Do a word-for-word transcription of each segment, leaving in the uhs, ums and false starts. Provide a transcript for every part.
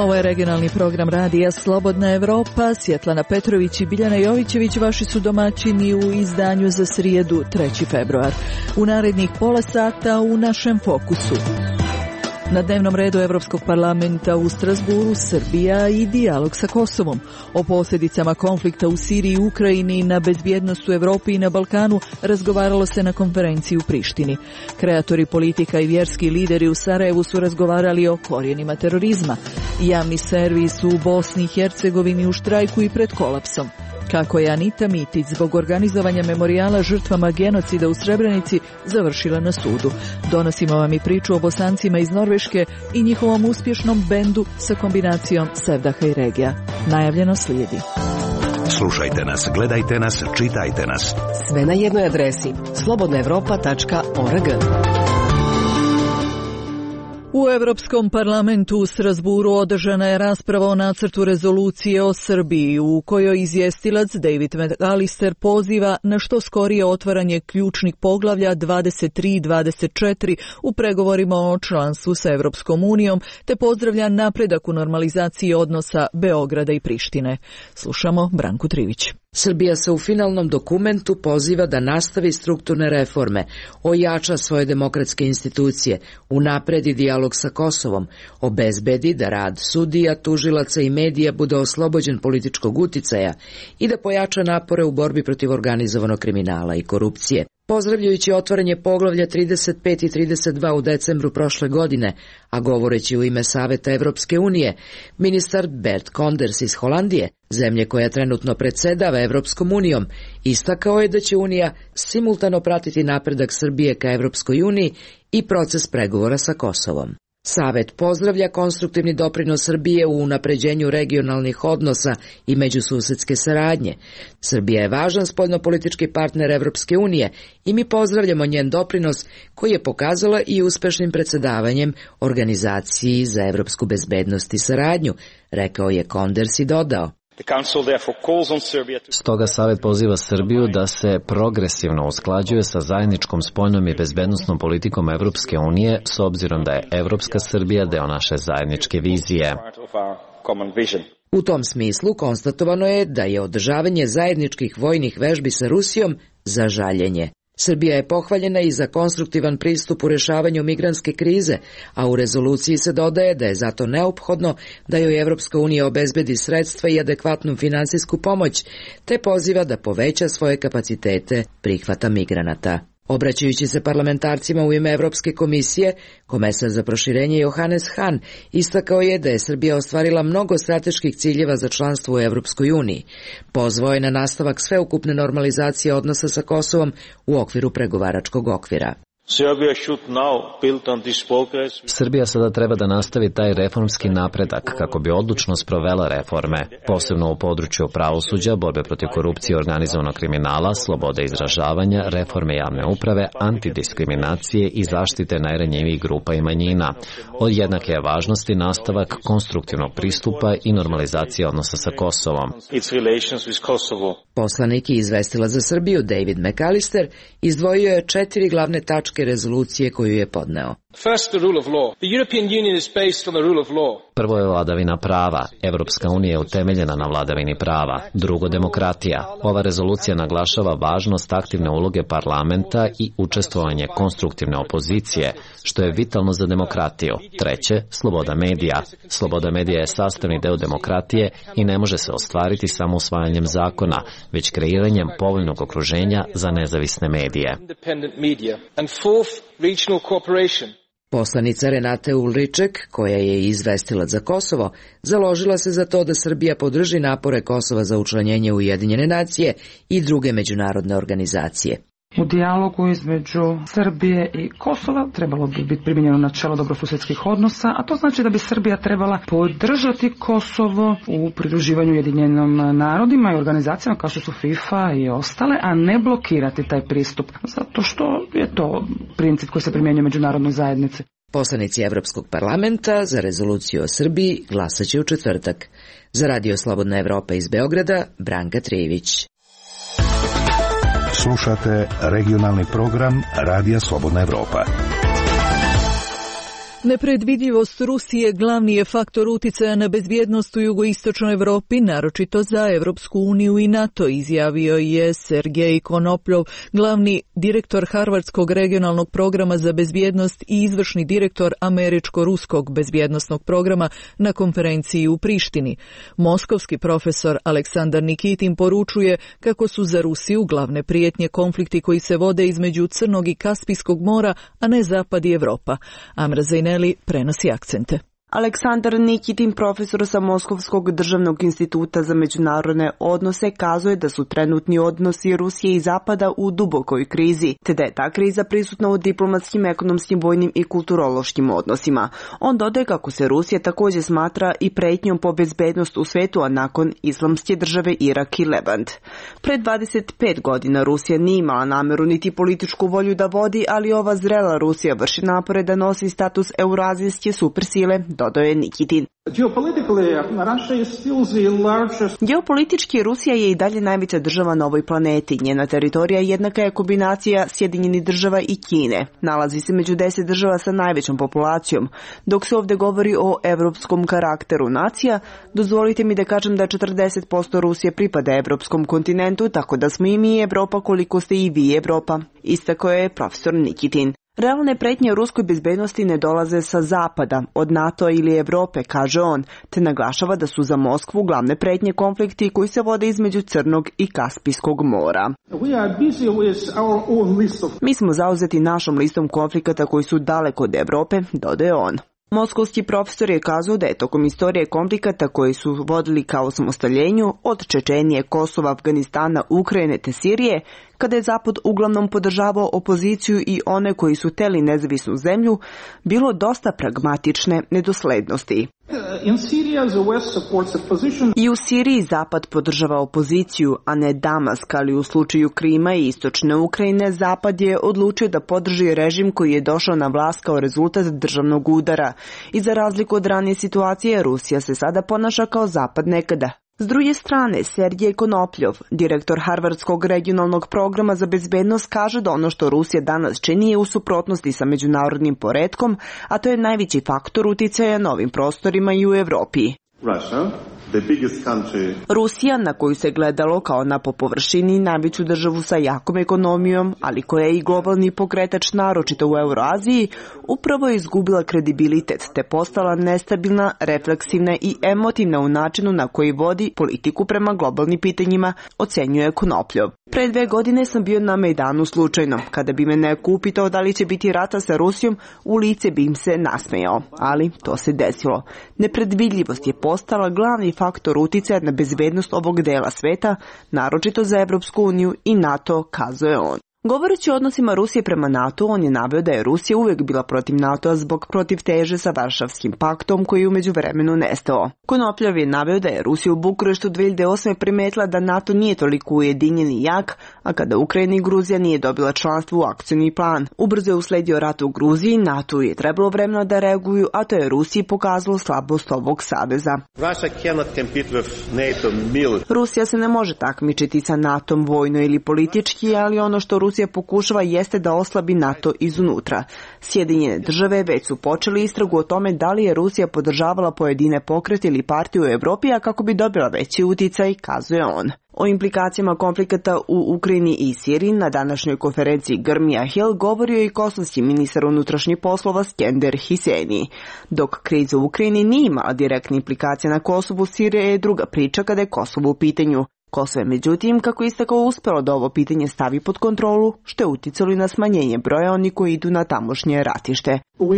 Ovo je regionalni program radija Slobodna Evropa. Svjetlana Petrović i Biljana Jovićević vaši su domaćini u izdanju za srijedu treći februar. U narednih pola sata u našem fokusu. Na dnevnom redu Evropskog parlamenta u Strasburu Srbija i dijalog sa Kosovom. O posljedicama konflikta u Siriji i Ukrajini, na bezbjednost u Evropi i na Balkanu razgovaralo se na konferenciji u Prištini. Kreatori politika i vjerski lideri u Sarajevu su razgovarali o korijenima terorizma. Javni servis u Bosni i Hercegovini u štrajku i pred kolapsom. Kako je Anita Mitić zbog organizovanja memorijala žrtvama genocida u Srebrenici završila na sudu. Donosimo vam i priču o Bosancima iz Norveške i njihovom uspješnom bendu sa kombinacijom sevdaha i regija. Najavljeno slijedi. Slušajte nas, gledajte nas, čitajte nas. Sve na jednoj adresi slobodna evropa tačka org. U Europskom parlamentu u Strasburu održana je rasprava o nacrtu rezolucije o Srbiji, u kojoj izvjestilac David McAllister poziva na što skorije otvaranje ključnih poglavlja dvadeset tri i dvadeset četiri u pregovorima o članstvu sa Europskom unijom, te pozdravlja napredak u normalizaciji odnosa Beograda i Prištine. Slušamo Branku Trivić. Srbija se u finalnom dokumentu poziva da nastavi strukturne reforme, ojača svoje demokratske institucije, unapredi dijalog sa Kosovom, obezbedi da rad sudija, tužilaca i medija bude oslobođen političkog uticaja i da pojača napore u borbi protiv organizovanog kriminala i korupcije. Pozdravljajući otvaranje poglavlja trideset pet i trideset dva u decembru prošle godine, a govoreći u ime Saveta Evropske unije, ministar Bert Koenders iz Holandije, zemlje koja trenutno predsjedava Evropskom unijom, istakao je da će Unija simultano pratiti napredak Srbije ka Evropskoj uniji i proces pregovora sa Kosovom. Savet pozdravlja konstruktivni doprinos Srbije u unapređenju regionalnih odnosa i međususedske saradnje. Srbija je važan spoljnopolitički partner Evropske unije i mi pozdravljamo njen doprinos koji je pokazala i uspešnim predsjedavanjem Organizaciji za evropsku bezbednost i saradnju, rekao je Koenders i dodao. Stoga Savet poziva Srbiju da se progresivno usklađuje sa zajedničkom spoljnom i bezbednosnom politikom Evropske unije, s obzirom da je Evropska Srbija deo naše zajedničke vizije. U tom smislu konstatovano je da je održavanje zajedničkih vojnih vežbi sa Rusijom za žaljenje. Srbija je pohvaljena i za konstruktivan pristup u rješavanju migrantske krize, a u rezoluciji se dodaje da je zato neophodno da joj Evropska unija obezbedi sredstva i adekvatnu finansijsku pomoć, te poziva da poveća svoje kapacitete prihvata migranata. Obraćajući se parlamentarcima u ime Evropske komisije, komesar za proširenje Johannes Hahn istakao je da je Srbija ostvarila mnogo strateških ciljeva za članstvo u Evropskoj uniji. Pozvao je na nastavak sveukupne normalizacije odnosa sa Kosovom u okviru pregovaračkog okvira. Srbija sada treba da nastavi taj reformski napredak kako bi odlučno sprovela reforme, posebno u području pravosuđa, borbe protiv korupcije i organizovanog kriminala, slobode izražavanja, reforme javne uprave, antidiskriminacije i zaštite najranjivijih grupa i manjina. Od jednake je važnosti nastavak konstruktivnog pristupa i normalizacije odnosa sa Kosovom. Poslanik i izvestila za Srbiju David McAllister izdvojio je četiri glavne tačke rezolucije koju je podneo. Prvo je vladavina prava. Evropska unija je utemeljena na vladavini prava. Drugo, demokratija. Ova rezolucija naglašava važnost aktivne uloge parlamenta i učestvovanje konstruktivne opozicije, što je vitalno za demokratiju. Treće, sloboda medija. Sloboda medija je sastavni deo demokratije i ne može se ostvariti samo usvajanjem zakona, već kreiranjem povoljnog okruženja za nezavisne medije. Poslanica Renate Ulriček, koja je izvestilac za Kosovo, založila se za to da Srbija podrži napore Kosova za učlanjenje u Ujedinjene nacije i druge međunarodne organizacije. U dijalogu između Srbije i Kosova trebalo bi biti primijenjeno načelo dobrosusjedskih odnosa, a to znači da bi Srbija trebala podržati Kosovo u pridruživanju Ujedinjenim narodima i organizacijama kao što su FIFA i ostale, a ne blokirati taj pristup, zato što je to princip koji se primjenjuje u međunarodnoj zajednici. Poslanici Evropskog parlamenta za rezoluciju o Srbiji glasaće u četvrtak. Za Radio Slobodna Evropa iz Beograda, Branka Trivić. Slušate regionalni program Radija Slobodna Evropa. Nepredvidljivost Rusije glavni je faktor uticaja na bezbjednost u jugoistočnoj Evropi, naročito za Evropsku uniju i NATO, izjavio je Sergej Konopljov, glavni direktor Harvardskog regionalnog programa za bezbjednost i izvršni direktor Američko-ruskog bezbjednosnog programa na konferenciji u Prištini. Moskovski profesor Aleksandar Nikitin poručuje kako su za Rusiju glavne prijetnje konflikti koji se vode između Crnog i Kaspijskog mora, a ne Zapad i Evropa. Amra Zajneli prenosi akcente. Aleksandar Nikitin, profesor sa Moskovskog državnog instituta za međunarodne odnose, kazuje da su trenutni odnosi Rusije i Zapada u dubokoj krizi, te da je ta kriza prisutna u diplomatskim, ekonomskim, vojnim i kulturološkim odnosima. On dodaje kako se Rusija također smatra i pretnjom po bezbednost u svetu, a nakon islamske države Irak i Levant. Pre dvadeset pet godina Rusija nije imala nameru niti političku volju da vodi, ali ova zrela Rusija vrši napore da nosi status eurazijske supersile, dodao Nikitin. Geopolitički Rusija je i dalje najveća država na ovoj planeti. Njena teritorija jednaka je kombinacija Sjedinjenih država i Kine. Nalazi se među deset država sa najvećom populacijom. Dok se ovdje govori o evropskom karakteru nacija, dozvolite mi da kažem da četrdeset posto Rusije pripada evropskom kontinentu, tako da smo i mi Evropa koliko ste i vi Evropa, istakao je profesor Nikitin. Realne pretnje ruskoj bezbednosti ne dolaze sa zapada, od NATO ili Evrope, kaže on, te naglašava da su za Moskvu glavne pretnje konflikti koji se vode između Crnog i Kaspijskog mora. Mi smo zauzeti našom listom konflikata koji su daleko od Evrope, dodaje on. Moskovski profesor je kazao da je tokom istorije konflikata koji su vodili ka osamostaljenju, od Čečenije, Kosova, Afganistana, Ukrajine te Sirije, kada je Zapad uglavnom podržavao opoziciju i one koji su teli nezavisnu zemlju, bilo dosta pragmatične nedoslednosti. I u Siriji Zapad podržava opoziciju, a ne Damask, ali u slučaju Krima i istočne Ukrajine Zapad je odlučio da podrži režim koji je došao na vlast kao rezultat državnog udara. I za razliku od ranije situacije, Rusija se sada ponaša kao Zapad nekada. S druge strane, Sergej Konopljov, direktor Harvardskog regionalnog programa za bezbednost, kaže da ono što Rusija danas čini je u suprotnosti sa međunarodnim poretkom, a to je najveći faktor uticaja na ovim prostorima i u Evropi. Russia. Rusija, na koju se gledalo kao na po površini najveću državu sa jakom ekonomijom, ali koja je i globalni pokretač naročito u Euroaziji, upravo je izgubila kredibilitet te postala nestabilna, refleksivna i emotivna u načinu na koji vodi politiku prema globalnim pitanjima, ocenjuje Konopljov. Pre dve godine sam bio na Mejdanu slučajno. Kada bi me neko upitao da li će biti rata sa Rusijom, u lice bi im se nasmejao. Ali to se desilo. Nepredvidljivost je postala glavni faktor uticaja na bezbednost ovog dela sveta, naročito za Evropsku uniju i NATO, kazuje on. Govoreći o odnosima Rusije prema NATO, on je naveo da je Rusija uvijek bila protiv NATO-a zbog protivteže sa Varšavskim paktom koji je u međuvremenu nestao. Konopljov je naveo da je Rusija u Bukureštu dve hiljade osme primetila da NATO nije toliko ujedinjen i jak, a kada Ukrajina i Gruzija nije dobila članstvo u akcioni plan. Ubrzo je usledio rat u Gruziji, NATO je trebalo vremena da reaguju, a to je Rusiji pokazalo slabost ovog saveza. Rusija se ne može takmičiti sa NATO-om vojno ili politički, ali ono što Rusija pokušava jeste da oslabi NATO izunutra. Sjedinjene države već su počeli istragu o tome da li je Rusija podržavala pojedine pokrete ili partije u Evropi, a kako bi dobila veći uticaj, kazuje on. O implikacijama konflikata u Ukrajini i Siriji na današnjoj konferenciji Grmija Hill govorio i kosovski ministar unutrašnjih poslova Skender Hiseni. Dok kriza u Ukrajini nije imala direktne implikacije na Kosovu, Sirija je druga priča kada je Kosovo u pitanju. Kosovo je međutim, kako istakao, uspelo da ovo pitanje stavi pod kontrolu, što je uticalo na smanjenje broja oni koji idu na tamošnje ratište.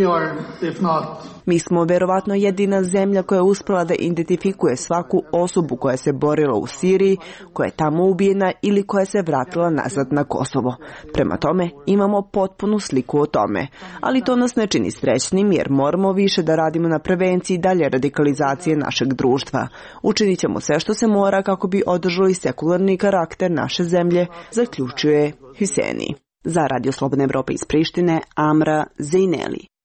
Mi smo verovatno jedina zemlja koja je uspela da identifikuje svaku osobu koja se borila u Siriji, koja je tamo ubijena ili koja se vratila nazad na Kosovo. Prema tome, imamo potpunu sliku o tome. Ali to nas ne čini srećnim jer moramo više da radimo na prevenciji dalje radikalizacije našeg društva. Učinit ćemo sve što se mora kako bi održali sekularni karakter naše zemlje, zaključuje Hiseni. Za Radio Slobodne Evrope iz Prištine, Amra Zajneli.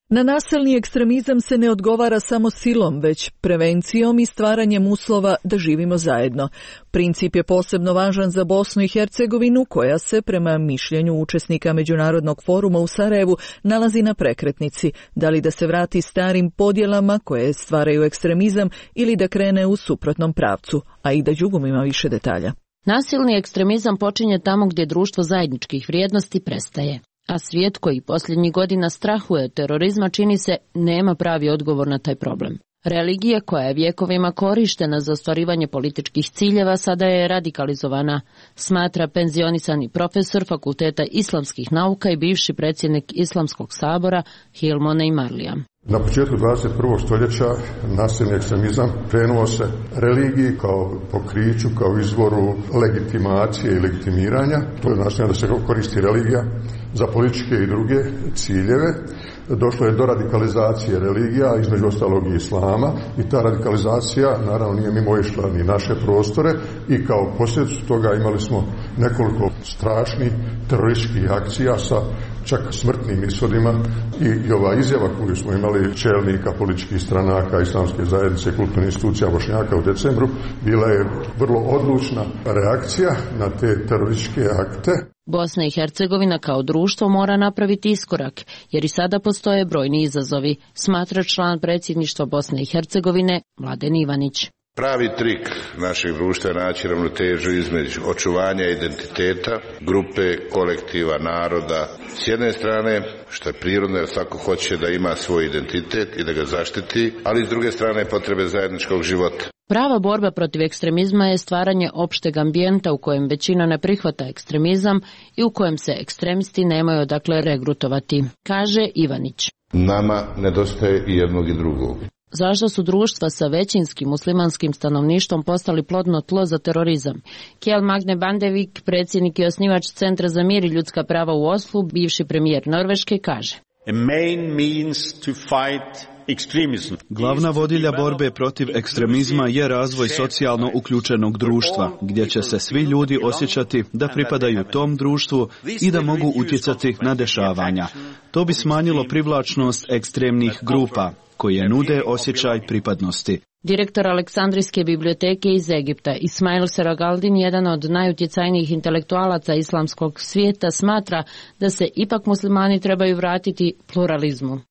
Na nasilni ekstremizam se ne odgovara samo silom, već prevencijom i stvaranjem uslova da živimo zajedno. Princip je posebno važan za Bosnu i Hercegovinu, koja se, prema mišljenju učesnika Međunarodnog foruma u Sarajevu, nalazi na prekretnici, da li da se vrati starim podjelama koje stvaraju ekstremizam ili da krene u suprotnom pravcu. A Ida Đugum ima više detalja. Nasilni ekstremizam počinje tamo gdje društvo zajedničkih vrijednosti prestaje. A svijet koji posljednjih godina strahuje od terorizma, čini se, nema pravi odgovor na taj problem. Religija koja je vjekovima korištena za ostvarivanje političkih ciljeva sada je radikalizovana, smatra penzionisani profesor Fakulteta islamskih nauka i bivši predsjednik Islamskog sabora Hilmone Imarlija. Na početku dvadeset prvog stoljeća nasilni ekstremizam krenuo se religiji kao pokriću, kao izvoru legitimacije i legitimiranja. To je nasilno da se koristi religija za političke i druge ciljeve. Došlo je do radikalizacije religija, između ostalog i islama, i ta radikalizacija naravno nije mimo išla ni naše prostore i kao posljedicu toga imali smo nekoliko strašnih terorističkih akcija sa čak smrtnim ishodima i, i ova izjava koju smo imali čelnika političkih stranaka, islamske zajednice, kulturnih institucija Bošnjaka u decembru, bila je vrlo odlučna reakcija na te terorističke akte. Bosna i Hercegovina kao društvo mora napraviti iskorak, jer i sada postoje brojni izazovi, smatra član predsjedništva Bosne i Hercegovine Mladen Ivanić. Pravi trik našeg društva je naći ravnotežu između očuvanja identiteta, grupe, kolektiva, naroda. S jedne strane, što je prirodno jer svako hoće da ima svoj identitet i da ga zaštiti, ali s druge strane potrebe zajedničkog života. Prava borba protiv ekstremizma je stvaranje opšteg ambijenta u kojem većina ne prihvata ekstremizam i u kojem se ekstremisti nemaju odakle regrutovati, kaže Ivanić. Nama nedostaje i jednog i drugog. Zašto su društva sa većinskim muslimanskim stanovništvom postali plodno tlo za terorizam? Kjell Magne Bandevik, predsjednik i osnivač Centra za mir i ljudska prava u Oslu, bivši premijer Norveške, kaže: A main means to fight extremism. Glavna vodilja borbe protiv ekstremizma je razvoj socijalno uključenog društva, gdje će se svi ljudi osjećati da pripadaju tom društvu i da mogu utjecati na dešavanja. To bi smanjilo privlačnost ekstremnih grupa koje nude osjećaj pripadnosti. Direktor Aleksandrijske biblioteke iz Egipta, Ismail Seragaldin, jedan od najutjecajnijih intelektualaca islamskog svijeta, smatra da se ipak muslimani trebaju vratiti pluralizmu.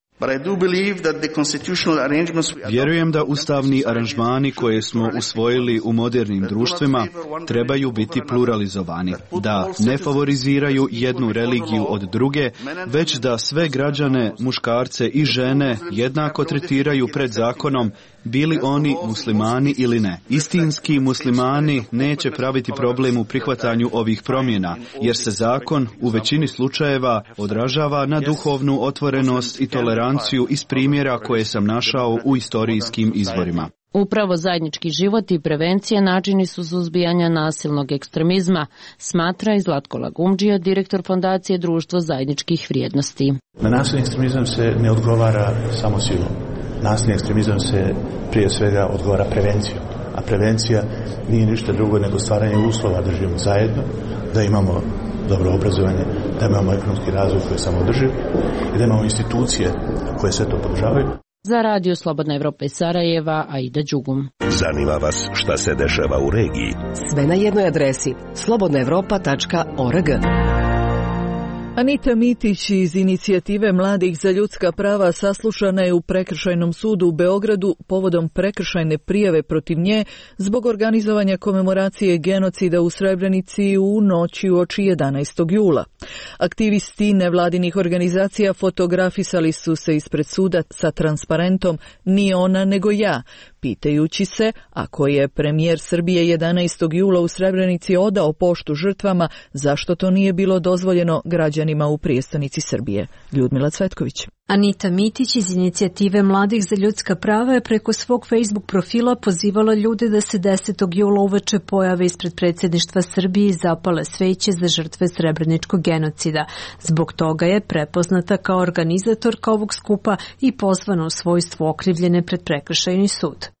Vjerujem da ustavni aranžmani koje smo usvojili u modernim društvima trebaju biti pluralizovani, da ne favoriziraju jednu religiju od druge, već da sve građane, muškarce i žene jednako tretiraju pred zakonom, bili oni muslimani ili ne. Istinski muslimani neće praviti problem u prihvatanju ovih promjena, jer se zakon u većini slučajeva odražava na duhovnu otvorenost i toleranciju iz primjera koje sam našao u istorijskim izvorima. Upravo zajednički život i prevencija načini su suzbijanja nasilnog ekstremizma, smatra i Zlatko Lagumdžija, direktor fondacije Društvo zajedničkih vrijednosti. Na nasilni ekstremizam se ne odgovara samo silom. Nasilni ekstremizam se prije svega odgovara prevencijom, a prevencija nije ništa drugo nego stvaranje uslova da živimo zajedno, da imamo dobro obrazovanje, da imamo ekonomski razvoj koji je samoodrživ i da imamo institucije koje sve to podržavaju. Za Radio Slobodna Evropa iz Sarajeva, Aida Đugum. Zanima vas šta se dešava u regiji? Sve na jednoj adresi slobodna evropa tačka org. Anita Mitić iz Inicijative mladih za ljudska prava saslušana je u Prekršajnom sudu u Beogradu povodom prekršajne prijave protiv nje zbog organizovanja komemoracije genocida u Srebrenici u noći uoči jedanaestog jula. Aktivisti nevladinih organizacija fotografisali su se ispred suda sa transparentom "Ni ona nego ja", pitajući se ako je premijer Srbije jedanaestog jula u Srebrenici odao poštu žrtvama, zašto to nije bilo dozvoljeno građanima u prijestonici Srbije. Ljudmila Cvetković. Anita Mitić iz Inicijative mladih za ljudska prava je preko svog Facebook profila pozivala ljude da se desetog jula uveče pojave ispred predsjedništva Srbije i zapale sveće za žrtve srebreničkog genocida. Zbog toga je prepoznata kao organizatorka ovog skupa i pozvana u svojstvu okrivljene pred prekršajni sud.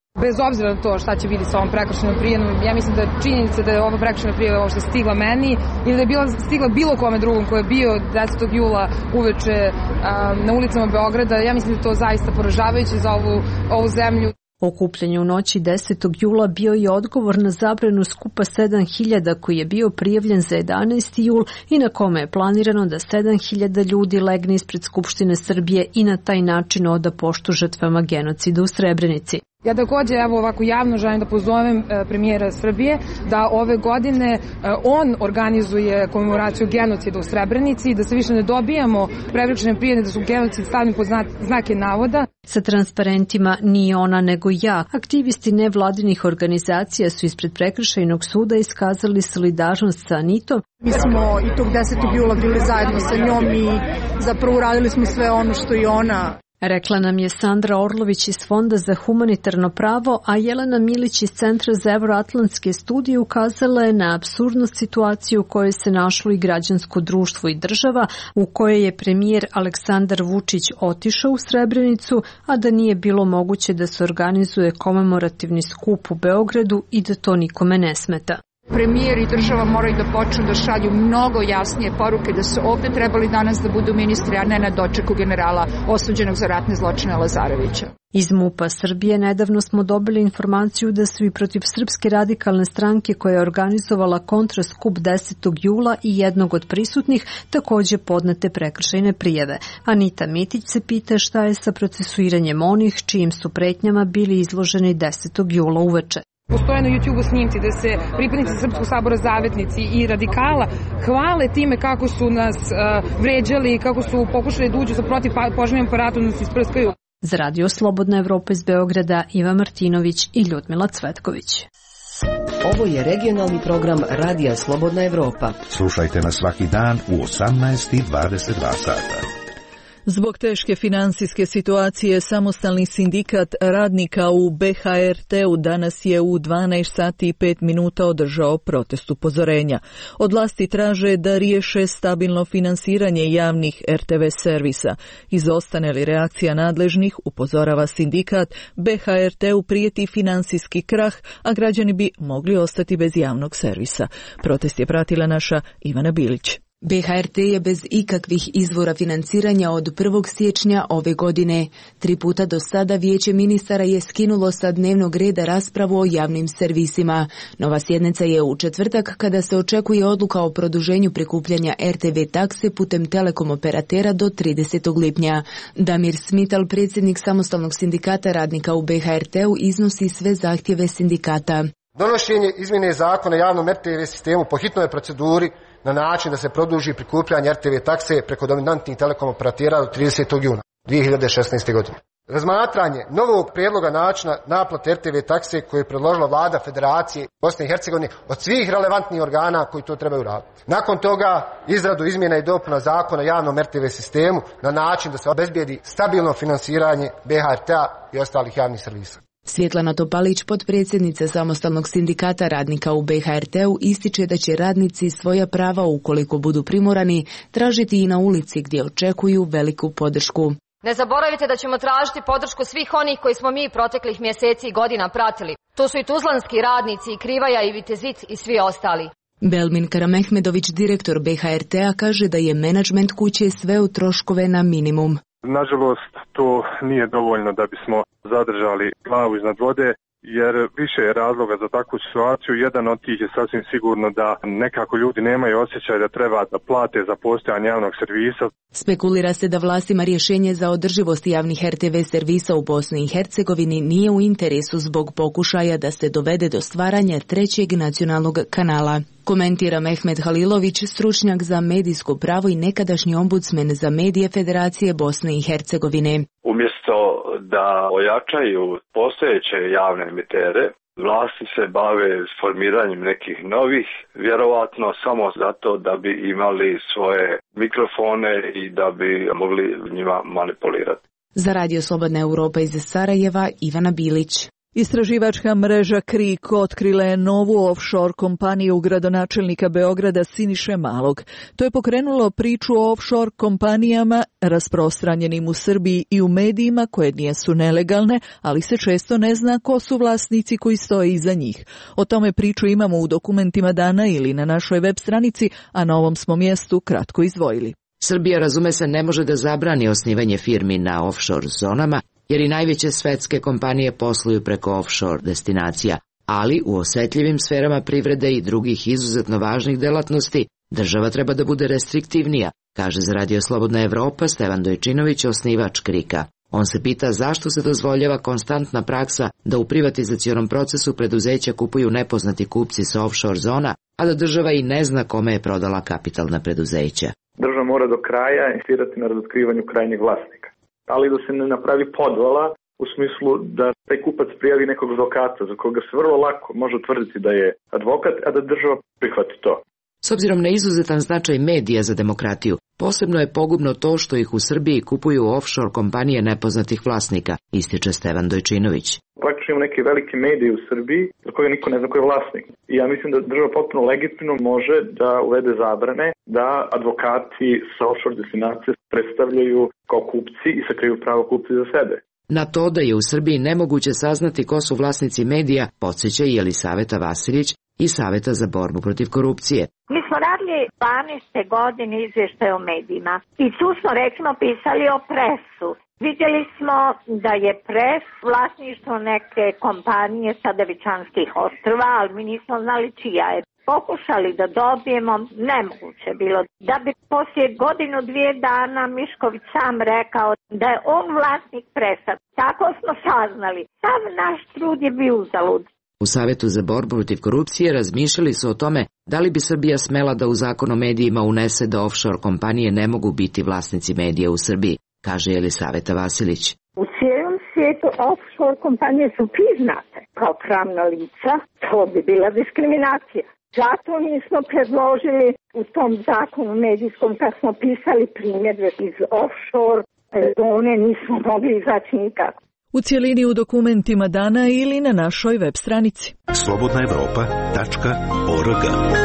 Bez obzira na to šta će biti sa ovom prekršajnom prijavom, ja mislim da činjenica da je ova prekršajna prijava ovo što je stigla meni ili da je bila stigla bilo kome drugom ko je bio desetog jula uveče a, na ulicama Beograda, ja mislim da je to zaista poražavajuće za ovu, ovu zemlju. Okupljanje u noći desetog jula bio je odgovor na zabranu skupa sedam hiljada koji je bio prijavljen za jedanaesti jul i na kome je planirano da sedam hiljada ljudi legne ispred Skupštine Srbije i na taj način oda poštu žrtvama genocida u Srebrenici. Ja takođe evo ovako javno želim da pozovem e, premijera Srbije da ove godine e, on organizuje komemoraciju genocida u Srebrenici, da se više ne dobijamo prekršajne prijave da su genocid stavljeni pod zna, znake navoda. Sa transparentima nije ona nego ja. Aktivisti nevladinih organizacija su ispred prekršajnog suda iskazali solidarnost sa Anitom. Mi smo i tog desetog jula bili zajedno sa njom i zapravo uradili smo sve ono što i ona. Rekla nam je Sandra Orlović iz Fonda za humanitarno pravo, a Jelena Milić iz Centra za evroatlantske studije ukazala je na apsurdnost situacije u kojoj se našlo i građansko društvo i država, u kojoj je premijer Aleksandar Vučić otišao u Srebrenicu, a da nije bilo moguće da se organizuje komemorativni skup u Beogradu i da to nikome ne smeta. Premijer i država moraju da počnu da šalju mnogo jasnije poruke da su ovde trebali danas da budu ministri, a ne na dočeku generala osuđenog za ratne zločine Lazarevića. Iz MUP-a Srbije nedavno smo dobili informaciju da su i protiv Srpske radikalne stranke koja je organizovala kontraskup desetog jula i jednog od prisutnih takođe podnete prekršajne prijave. Anita Mitić se pita šta je sa procesuiranjem onih čijim su pretnjama bili izloženi desetog jula uveče. Postoje na YouTube snimci da se pripadnici Srpskog sabora, zavetnici i radikala hvale time kako su nas uh, vređali, kako su pokušali da uđu sa protivpožarnim aparatom da nas isprskaju. Za Radio Slobodna Evropa iz Beograda, Iva Martinović i Ljudmila Cvetković. Ovo je regionalni program Radija Slobodna Evropa. Slušajte nas svaki dan u osamnaest i dvadeset dva sata. Zbog teške finansijske situacije, samostalni sindikat radnika u B H R T-u danas je u dvanaest sati i pet minuta održao protest upozorenja. Od vlasti traže da riješe stabilno finansiranje javnih R T V servisa. Izostane li reakcija nadležnih, upozorava sindikat, B H R T-u prijeti finansijski krah, a građani bi mogli ostati bez javnog servisa. Protest je pratila naša Ivana Bilić. B H R T je bez ikakvih izvora financiranja od prvog siječnja ove godine. Tri puta do sada Vijeće ministara je skinulo sa dnevnog reda raspravu o javnim servisima. Nova sjednica je u četvrtak kada se očekuje odluka o produženju prikupljanja R T V takse putem telekom operatera do tridesetog lipnja. Damir Smital, predsjednik samostalnog sindikata radnika u B H R T-u, iznosi sve zahtjeve sindikata. Donošenje izmjene zakona o javnom R T V sistemu po hitnoj proceduri na način da se produži prikupljanje R T V takse preko dominantnih telekom operatera do tridesetog juna dvije hiljade šesnaeste. godine. Razmatranje novog prijedloga načina naplate R T V takse koje je predložila vlada Federacije Bosne i Hercegovine od svih relevantnih organa koji to trebaju raditi. Nakon toga izradu izmjena i dopuna zakona o javnom R T V sistemu na način da se obezbijedi stabilno finansiranje B H R T-a i ostalih javnih servisa. Svjetlana Topalić, potpredsjednica samostalnog sindikata radnika u B H R T-u, ističe da će radnici svoja prava, ukoliko budu primorani, tražiti i na ulici gdje očekuju veliku podršku. Ne zaboravite da ćemo tražiti podršku svih onih koji smo mi proteklih mjeseci i godina pratili. To su i tuzlanski radnici, i Krivaja, i Vitezit i svi ostali. Belmin Karamehmedović, direktor B H R T-a, kaže da je menadžment kuće sveo troškove na minimum. Nažalost, to nije dovoljno da bismo zadržali glavu iznad vode, jer više je razloga za takvu situaciju. Jedan od tih je sasvim sigurno da nekako ljudi nemaju osjećaj da treba da plate za postojanje javnog servisa. Spekulira se da vlastima rješenje za održivost javnih R T V servisa u Bosni i Hercegovini nije u interesu zbog pokušaja da se dovede do stvaranja trećeg nacionalnog kanala. Komentira Mehmet Halilović, stručnjak za medijsko pravo i nekadašnji ombudsmen za medije Federacije Bosne i Hercegovine. Umjesto da ojačaju postojeće javne emitere, vlasti se bave formiranjem nekih novih, vjerovatno samo zato da bi imali svoje mikrofone i da bi mogli njima manipulirati. Za Radio Slobodna Europa iz Sarajeva, Ivana Bilić. Istraživačka mreža Krik otkrila je novu offshore kompaniju gradonačelnika Beograda Siniše Malog. To je pokrenulo priču o offshore kompanijama rasprostranjenim u Srbiji i u medijima koje nisu nelegalne, ali se često ne zna ko su vlasnici koji stoje iza njih. O tome priču imamo u dokumentima dana ili na našoj web stranici, a na ovom smo mjestu kratko izdvojili. Srbija, razume se, ne može da zabrani osnivanje firmi na offshore zonama, jer i najveće svetske kompanije posluju preko offshore destinacija, ali u osetljivim sferama privrede i drugih izuzetno važnih delatnosti država treba da bude restriktivnija, kaže za Radio Slobodna Evropa Stevan Dojčinović, osnivač Krika. On se pita zašto se dozvoljava konstantna praksa da u privatizacionom procesu preduzeća kupuju nepoznati kupci sa offshore zona, a da država i ne zna kome je prodala kapitalna preduzeća. Država mora do kraja insistirati na razotkrivanju krajnjeg vlasnika, ali da se ne napravi podvala u smislu da taj kupac prijavi nekog advokata za koga se vrlo lako može utvrditi da je advokat, a da država prihvati to. S obzirom na izuzetan značaj medija za demokratiju, posebno je pogubno to što ih u Srbiji kupuju offshore kompanije nepoznatih vlasnika, ističe Stevan Dojčinović. Praktično imamo neke velike medije u Srbiji za koje niko ne zna ko je vlasnik. I ja mislim da država potpuno legitimno može da uvede zabrane da advokati sa offshore destinacije predstavljaju kao kupci i sakriju pravo kupci za sebe. Na to da je u Srbiji nemoguće saznati ko su vlasnici medija, podsjeća i Jelisaveta Vasilić i Saveta za borbu protiv korupcije. Mi smo radili dvanaeste godine izvještaj o medijima i tu smo recimo pisali o Presu. Vidjeli smo da je Pres vlasništvo neke kompanije sa Devičanskih ostrva, ali mi nismo znali čija je. Pokušali da dobijemo, nemoguće bilo. Da bi poslije godinu dvije dana Mišković sam rekao da je on vlasnik Presa. Tako smo saznali. Sav naš trud je bio uzalud. U Savetu za borbu protiv korupcije razmišljali su o tome da li bi Srbija smela da u zakon o medijima unese da offshore kompanije ne mogu biti vlasnici medija u Srbiji, kaže Jelisaveta Vasilić. U cijelom svijetu offshore kompanije su priznate kao pravna lica, to bi bila diskriminacija. Zato nismo predložili u tom zakonu medijskom, kad smo pisali primjedbe iz offshore zone, nismo mogli izaći nikako. U cijelini u dokumentima dana ili na našoj web stranici. slobodna evropa tačka org.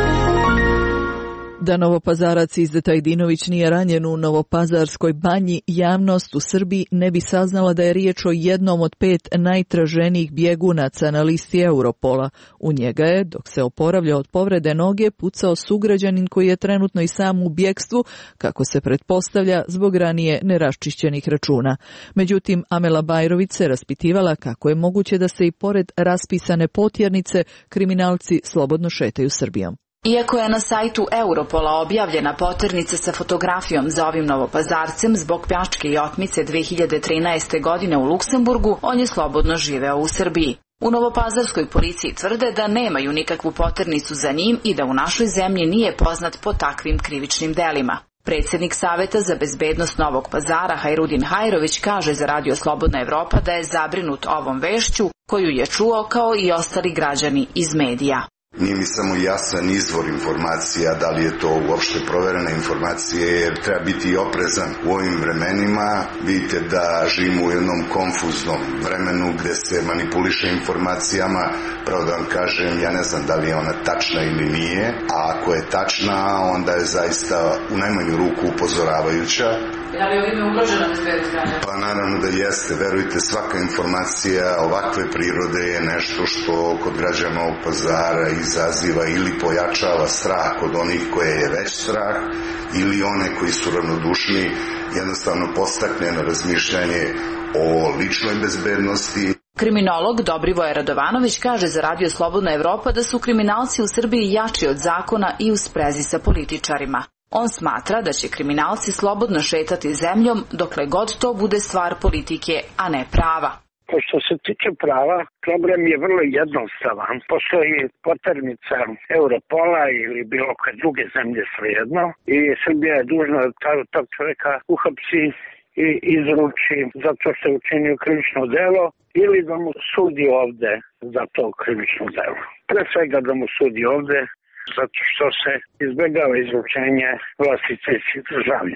Da novopazarac Izzeta Ajdinović nije ranjen u Novopazarskoj banji, javnost u Srbiji ne bi saznala da je riječ o jednom od pet najtraženijih bjegunaca na listi Europola. U njega je, dok se oporavlja od povrede noge, pucao sugrađanin koji je trenutno i sam u bjegstvu, kako se pretpostavlja, zbog ranije neraščišćenih računa. Međutim, Amela Bajrović se raspitivala kako je moguće da se i pored raspisane potjernice kriminalci slobodno šetaju Srbijom. Iako je na sajtu Europola objavljena poternica sa fotografijom za ovim novopazarcem zbog pljačke i otmice dve hiljade trinaeste. godine u Luksemburgu, on je slobodno živeo u Srbiji. U novopazarskoj policiji tvrde da nemaju nikakvu poternicu za njim i da u našoj zemlji nije poznat po takvim krivičnim delima. Predsjednik Saveta za bezbednost Novog Pazara Hajrudin Hajrović kaže za Radio Slobodna Evropa da je zabrinut ovom vešću koju je čuo kao i ostali građani iz medija. Nije mi samo jasan izvor informacija, da li je to uopšte proverena informacija, jer treba biti oprezan u ovim vremenima. Vidite da živimo u jednom konfuznom vremenu gde se manipuliše informacijama. Pravo da vam kažem, ja ne znam da li je ona tačna ili nije, a ako je tačna, onda je zaista u najmanju ruku upozoravajuća. Da li je ovime ugrožena bezbednost građana? Pa naravno da jeste. Verujte, svaka informacija ovakve prirode je nešto što kod građana Novog Pazara izaziva ili pojačava strah kod onih koje je već strah, ili one koji su ravnodušni, jednostavno postakne na razmišljanje o ličnoj bezbednosti. Kriminolog Dobrivoje Radovanović kaže za Radio Slobodna Evropa da su kriminalci u Srbiji jači od zakona i u sprezi sa političarima. On smatra da će kriminalci slobodno šetati zemljom dokle god to bude stvar politike, a ne prava. Što se tiče prava, problem je vrlo jednostavan. Postoji poternica Europola ili bilo koje druge zemlje svejedno i Srbija je dužna da tog čovjeka uhapsi i izruči zato što je učinio krivično delo ili da mu sudi ovde za to krivično delo. Pre svega da mu sudi ovde zato što se izbjegava izručenje vlastitih državljana.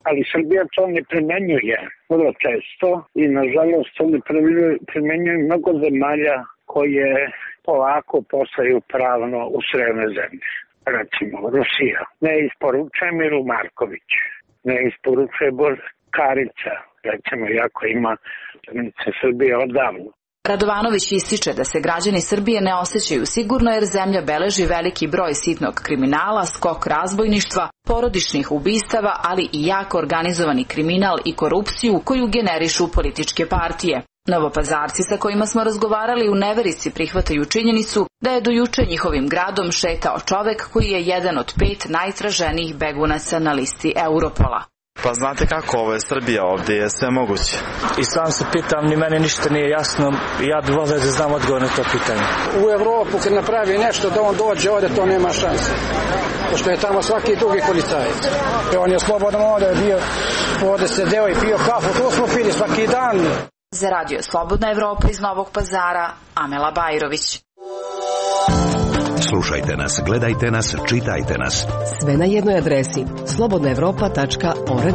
ali Srbija to ne primenjuje vrlo često i nažalost to ne primenjuje mnogo zemalja koje polako postaju pravno usvojene zemlje. Recimo Rusija ne isporučuje Milu Marković, ne isporučuje Karica, recimo, jako ima Srbije odavno. Radovanović ističe da se građani Srbije ne osjećaju sigurno jer zemlja beleži veliki broj sitnog kriminala, skok razbojništva, porodičnih ubistava, ali i jako organizovani kriminal i korupciju koju generišu političke partije. Novopazarci sa kojima smo razgovarali u neverici prihvataju činjenicu da je do juče njihovim gradom šetao čovek koji je jedan od pet najtraženijih begunaca na listi Europola. Pa znate kako, ovo je Srbija, ovdje je sve moguće. I sam se pitam, ni meni ništa nije jasno, ja bi volio da znam odgovor na to pitanje. U Evropu kad napravi nešto da on dođe ovdje, to nema šanse. Pošto je tamo svaki drugi policajac. On je slobodan ovdje bio, ovdje sedeo i pio kafu, to smo pili svaki dan. Za Radio Slobodna Evropa iz Novog Pazara, Amela Bajrović. Slušajte nas, gledajte nas, čitajte nas. Sve na jednoj adresi slobodna evropa tačka org.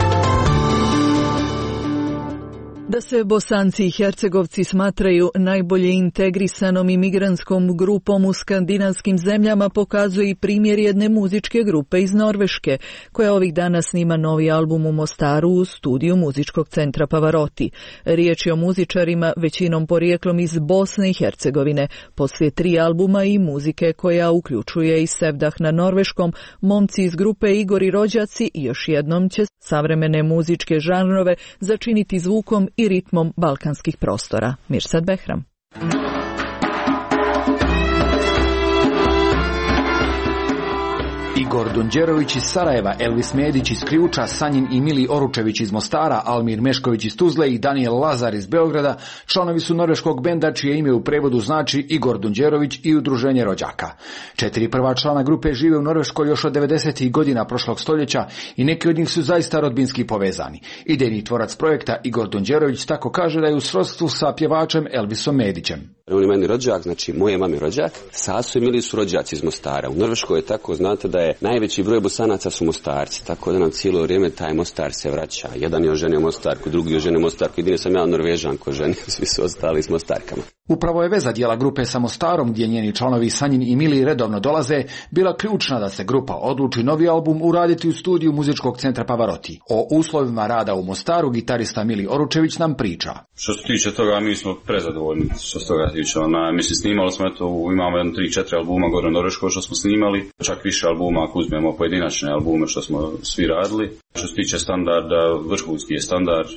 Da se Bosanci i Hercegovci smatraju najbolje integrisanom imigrantskom grupom u skandinavskim zemljama pokazuje i primjer jedne muzičke grupe iz Norveške, koja ovih dana snima novi album u Mostaru u studiju muzičkog centra Pavarotti. Riječ je o muzičarima većinom porijeklom iz Bosne i Hercegovine. Poslije tri albuma i muzike koja uključuje i Sevdah na norveškom, momci iz grupe Igor i rođaci još jednom će savremene muzičke žanrove začiniti zvukom i ritmom balkanskih prostora. Mirsad Behram. Igor Dunđerović iz Sarajeva, Elvis Medić iz Krijuča, Sanjin i Mili Oručević iz Mostara, Almir Mešković iz Tuzle i Daniel Lazar iz Beograda članovi su norveškog benda čije ime u prevodu znači Igor Dunđerović i Udruženje rođaka. Četiri prva člana grupe žive u Norveškoj još od devedesetih godina prošlog stoljeća i neki od njih su zaista rodbinski povezani. Idejni tvorac projekta Igor Dunđerović tako kaže da je u srodstvu sa pjevačem Elvisom Medićem. On je meni rođak, znači moje mami rođak, Saso i Mili su rođaci iz Mostara. U Norveškoj je tako, znate da je najveći broj Bosanaca su Mostarci, tako da nam cijelo vrijeme taj Mostar se vraća. Jedan je oženio Mostarku, drugi je oženio Mostarku, jedini sam ja Norvežan ko ženio, svi su ostali s Mostarkama. Upravo je veza dijela grupe sa Mostarom, gdje njeni članovi Sanjin i Mili redovno dolaze, bila ključna da se grupa odluči novi album uraditi u studiju muzičkog centra Pavarotti. O uslovima rada u Mostaru gitarista Mili Oručević nam priča. Što se tiče toga, mi smo prezadovoljni što se toga tiče. Ona, mislim, snimali smo, eto, imamo jedan tri četiri albuma gore u Norveškoj što smo snimali, čak više albuma ako uzmemo pojedinačne albume što smo svi radili. Što se tiče standarda, vrhunski je standard.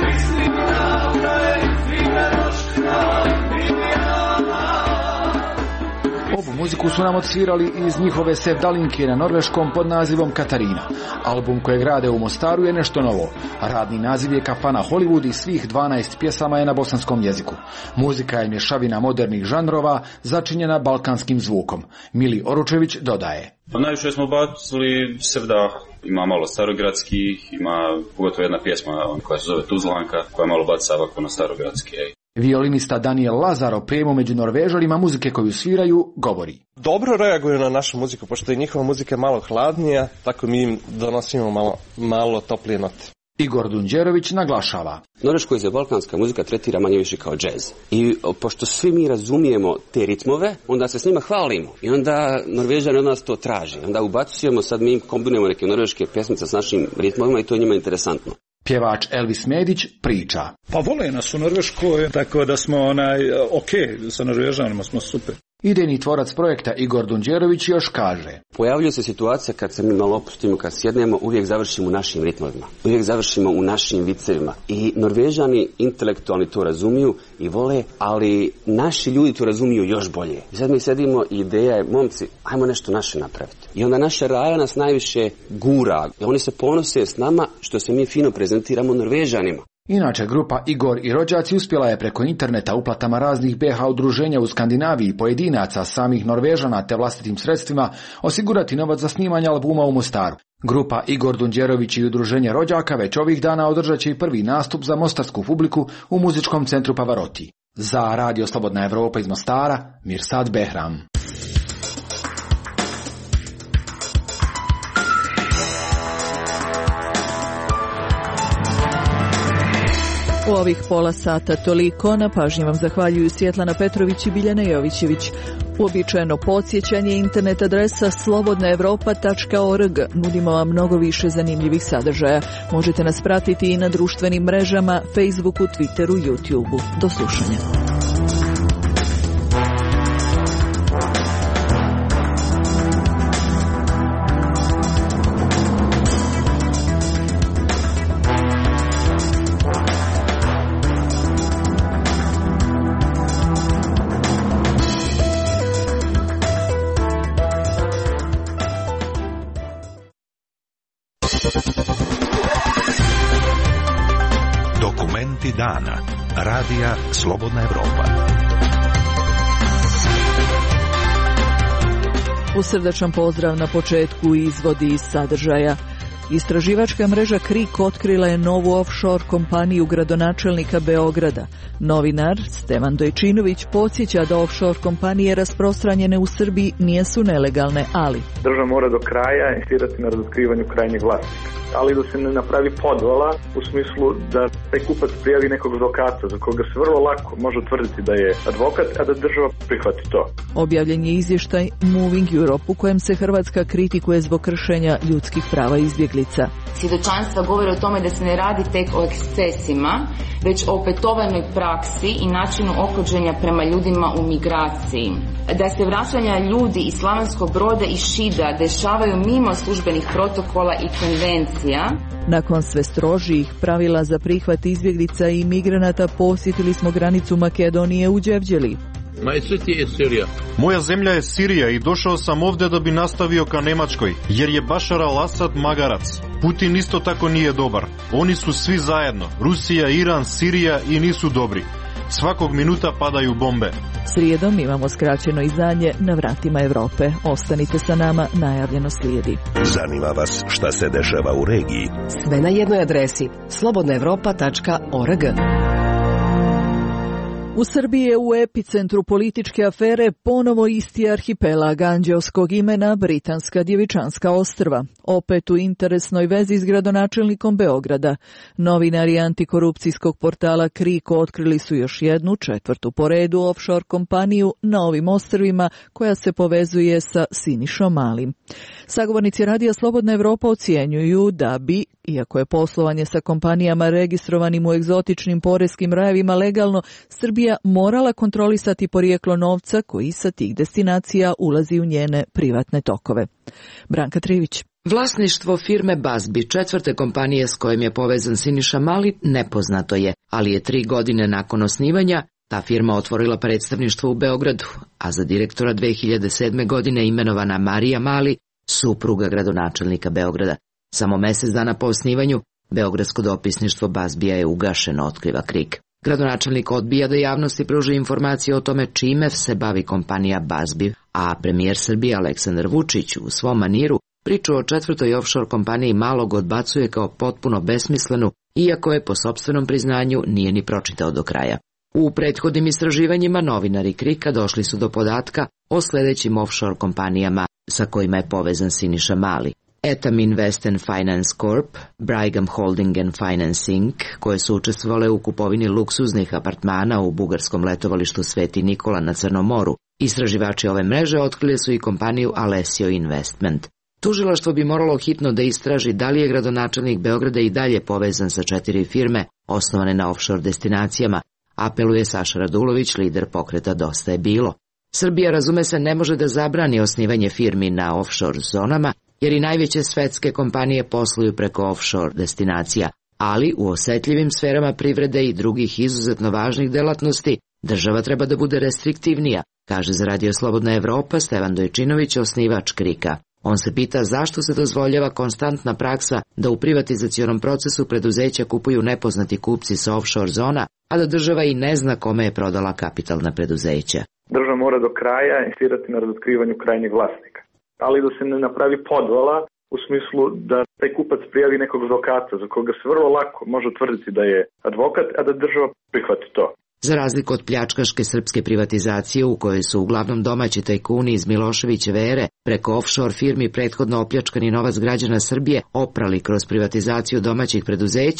Ovu muziku su nam odsvirali iz njihove sevdalinke na norveškom pod nazivom Katarina. Album kojeg rade u Mostaru je nešto novo. Radni naziv je Kafana Hollywood i svih dvanaest pjesama je na bosanskom jeziku. Muzika je mješavina modernih žanrova začinjena balkanskim zvukom. Mili Oručević dodaje. Najviše smo bacili Sevdah, ima malo starogradskih, ima pogotovo jedna pjesma koja se zove Tuzlanka, koja malo baca ovako na starogradske. Violinista Daniel Lazar o prijemu među Norvežanima muzike koju sviraju govori. Dobro reaguju na našu muziku, pošto je njihova muzika malo hladnija, tako mi im donosimo malo, malo toplije note. Igor Dunđerović naglašava. Norveškoj se balkanska muzika tretira manje više kao džez. I pošto svi mi razumijemo te ritmove, onda se s njima hvalimo. I onda Norvežani od nas to traže. Onda ubacujemo, sad mi kombinujemo neke norveške pjesmice s našim ritmovima i to je njima interesantno. Pjevač Elvis Medić priča. Pa vole nas u Norveškoj, tako da smo onaj, ok, sa Norvežanima smo super. Idejni tvorac projekta Igor Dunđerović još kaže. Pojavljuje se situacija kad se mi malo opustimo, kad sjednemo, uvijek završimo u našim ritmovima. Uvijek završimo u našim vicevima. I Norvežani intelektualni to razumiju i vole, ali naši ljudi to razumiju još bolje. I sad mi sedimo i ideja je, momci, ajmo nešto naše napraviti. I onda naša raja nas najviše gura. I oni se ponose s nama što se mi fino prezentiramo Norvežanima. Inače, grupa Igor i rođaci uspjela je preko interneta uplatama raznih be ha udruženja u Skandinaviji, pojedinaca, samih Norvežana te vlastitim sredstvima osigurati novac za snimanje albuma u Mostaru. Grupa Igor Dunđerović i udruženje rođaka već ovih dana održat će i prvi nastup za mostarsku publiku u muzičkom centru Pavarotti. Za Radio Slobodna Evropa iz Mostara, Mirsad Behram. U ovih pola sata toliko. Na pažnji vam zahvaljuju Svjetlana Petrović i Biljana Jovićević. Uobičajeno podsjećanje, internet adresa slobodna evropa tačka org. Nudimo vam mnogo više zanimljivih sadržaja. Možete nas pratiti i na društvenim mrežama, Facebooku, Twitteru, YouTubeu. Do slušanja. Dana. Radija Slobodna Evropa. Usrdačan pozdrav na početku izvodi iz sadržaja. Istraživačka mreža KRIK otkrila je novu offshore kompaniju gradonačelnika Beograda. Novinar Stevan Dojčinović podsjeća da offshore kompanije rasprostranjene u Srbiji nisu nelegalne, ali država mora do kraja insistirati na razotkrivanju krajnjeg vlasnika, ali da se ne napravi podvala u smislu da taj kupac prijavi nekog advokata za koga se vrlo lako može utvrditi da je advokat, a da država prihvati to. Objavljen je izvještaj Moving Europe u kojem se Hrvatska kritikuje zbog kršenja ljudskih prava izbjeglica. Svjedočanstva govore o tome da se ne radi tek o ekscesima, već o opetovanoj praksi i načinu ophođenja prema ljudima u migraciji. Da se vraćanja ljudi iz Slavonskog Broda i Šida dešavaju mimo službenih protokola i konvencija. Nakon sve strožijih pravila za prihvat izbjeglica i migranata posjetili smo granicu Makedonije u Đevđeli. Moja zemlja je Sirija i došao sam ovdje da bi nastavio ka Nemačkoj, jer je Bašar al-Asad magarac. Putin isto tako nije dobar. Oni su svi zajedno, Rusija, Iran, Sirija i nisu dobri. Svakog minuta padaju bombe. Srijedom imamo skraćeno izdanje Na vratima Evrope. Ostanite sa nama, najavljeno slijedi. Zanima vas šta se dešava u regiji? Sve na jednoj adresi slobodna evropa tačka org. U Srbiji je u epicentru političke afere ponovo isti arhipelag anđeoskog imena Britanska Djevičanska ostrva, opet u interesnoj vezi s gradonačelnikom Beograda. Novinari antikorupcijskog portala KRIK otkrili su još jednu, četvrtu po redu offshore kompaniju na ovim ostrvima koja se povezuje sa Sinišom Malim. Sagovornici Radija Slobodna Evropa ocjenjuju da bi, iako je poslovanje sa kompanijama registrovanim u egzotičnim poreskim rajevima legalno, Srbija morala kontrolisati porijeklo novca koji sa tih destinacija ulazi u njene privatne tokove. Branka Trivić. Vlasništvo firme Bazbi, četvrte kompanije s kojim je povezan Siniša Mali, nepoznato je, ali je tri godine nakon osnivanja ta firma otvorila predstavništvo u Beogradu, a za direktora dve hiljade sedme. godine imenovana Marija Mali, supruga gradonačelnika Beograda. Samo mjesec dana po osnivanju, beogradsko dopisništvo Bazbija je ugašeno, otkriva KRIK. Gradonačelnik odbija da javnosti pruži informacije o tome čime se bavi kompanija Bazbi, a premijer Srbije Aleksandar Vučić u svom maniru priču o četvrtoj offshore kompaniji malog odbacuje kao potpuno besmislenu, iako je po sopstvenom priznanju nije ni pročitao do kraja. U prethodnim istraživanjima novinari KRIK-a došli su do podatka o sljedećim offshore kompanijama sa kojima je povezan Siniša Mali. Etam Invest and Finance Corp, Brigham Holding and Finance incorporated, koje su učestvovale u kupovini luksuznih apartmana u bugarskom letovalištu Sveti Nikola na Crnom moru. Istraživači ove mreže otkrili su i kompaniju Alessio Investment. Tužilaštvo bi moralo hitno da istraži da li je gradonačelnik Beograda i dalje povezan sa četiri firme osnovane na offshore destinacijama, apeluje Saša Radulović, lider pokreta Dosta je bilo. Srbija, razume se, ne može da zabrani osnivanje firmi na offshore zonama, jer i najveće svetske kompanije posluju preko offshore destinacija, ali u osetljivim sferama privrede i drugih izuzetno važnih delatnosti država treba da bude restriktivnija, kaže za Radio Slobodna Evropa Stevan Dojčinović, osnivač KRIK-a. On se pita zašto se dozvoljava konstantna praksa da u privatizacionom procesu preduzeća kupuju nepoznati kupci sa offshore zona, a da država i ne zna kome je prodala kapitalna preduzeća. Država mora do kraja insistirati na razotkrivanju krajnjeg vlasnika, ali da se ne napravi podvala u smislu da taj kupac prijavi nekog advokata za koga se vrlo lako može utvrditi da je advokat, a da država prihvati to. Za razliku od pljačkaške srpske privatizacije u kojoj su uglavnom domaći tajkuni iz Miloševićeve ere preko offshore firmi prethodno opljačkani novac građana Srbije oprali kroz privatizaciju domaćih preduzeća,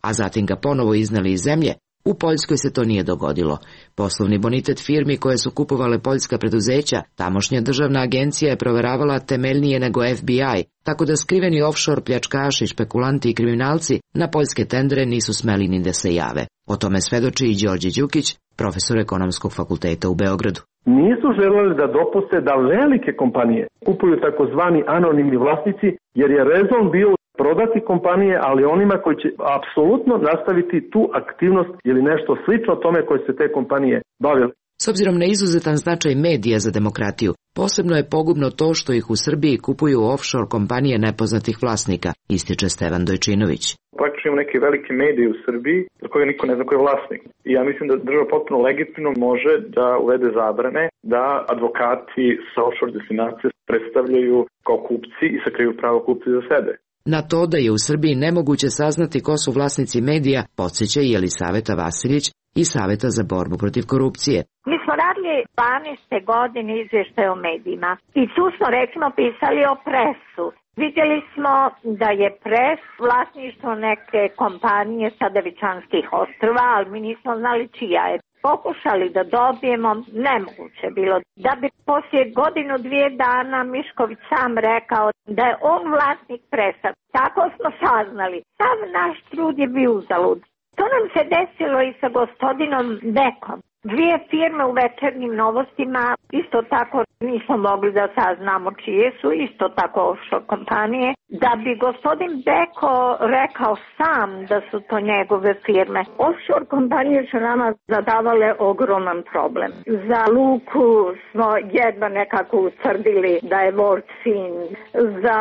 a zatim ga ponovo izneli iz zemlje, u Poljskoj se to nije dogodilo. Poslovni bonitet firmi koje su kupovale poljska preduzeća, tamošnja državna agencija je proveravala temeljnije nego F B I, tako da skriveni offshore pljačkaši, špekulanti i kriminalci na poljske tendere nisu smeli ni da se jave. O tome svedoči i Đorđe Đukić, profesor Ekonomskog fakulteta u Beogradu. Nisu želeli da dopuste da velike kompanije kupuju takozvani anonimni vlasnici, jer je rezon bio prodati kompanije, ali onima koji će apsolutno nastaviti tu aktivnost ili nešto slično tome koje se te kompanije bavile. S obzirom na izuzetan značaj medija za demokratiju, posebno je pogubno to što ih u Srbiji kupuju offshore kompanije nepoznatih vlasnika, ističe Stevan Dojčinović. Praktično imamo neke velike medije u Srbiji za koje niko ne zna ko je vlasnik. I ja mislim da država potpuno legitimno može da uvede zabrane da advokati sa offshore destinacije predstavljaju kao kupci i sakriju pravo kupci za sebe. Na to da je u Srbiji nemoguće saznati ko su vlasnici medija, podsjeća i Jelisaveta Vasiljić i Saveta za borbu protiv korupcije. Mi smo radili dvanaeste godine izvještaje o medijima i tu smo recimo pisali o Presu. Vidjeli smo da je Pres vlasništvo neke kompanije sa Devičanskih ostrva, ali mi nismo znali čija je. Pokušali da dobijemo, nemoguće bilo. Da bi poslije godinu dvije dana Mišković sam rekao da je on vlasnik Presa. Tako smo saznali. Sav naš trud je bio uzalud. To nam se desilo i sa gospodinom Bekom. Dvije firme u Večernjim novostima, isto tako nismo mogli da saznamo čije su, isto tako offshore kompanije. Da bi gospodin Beko rekao sam da su to njegove firme. Offshore kompanije su nama zadavale ogroman problem. Za luku smo jedva nekako utvrdili da je World Fin. Za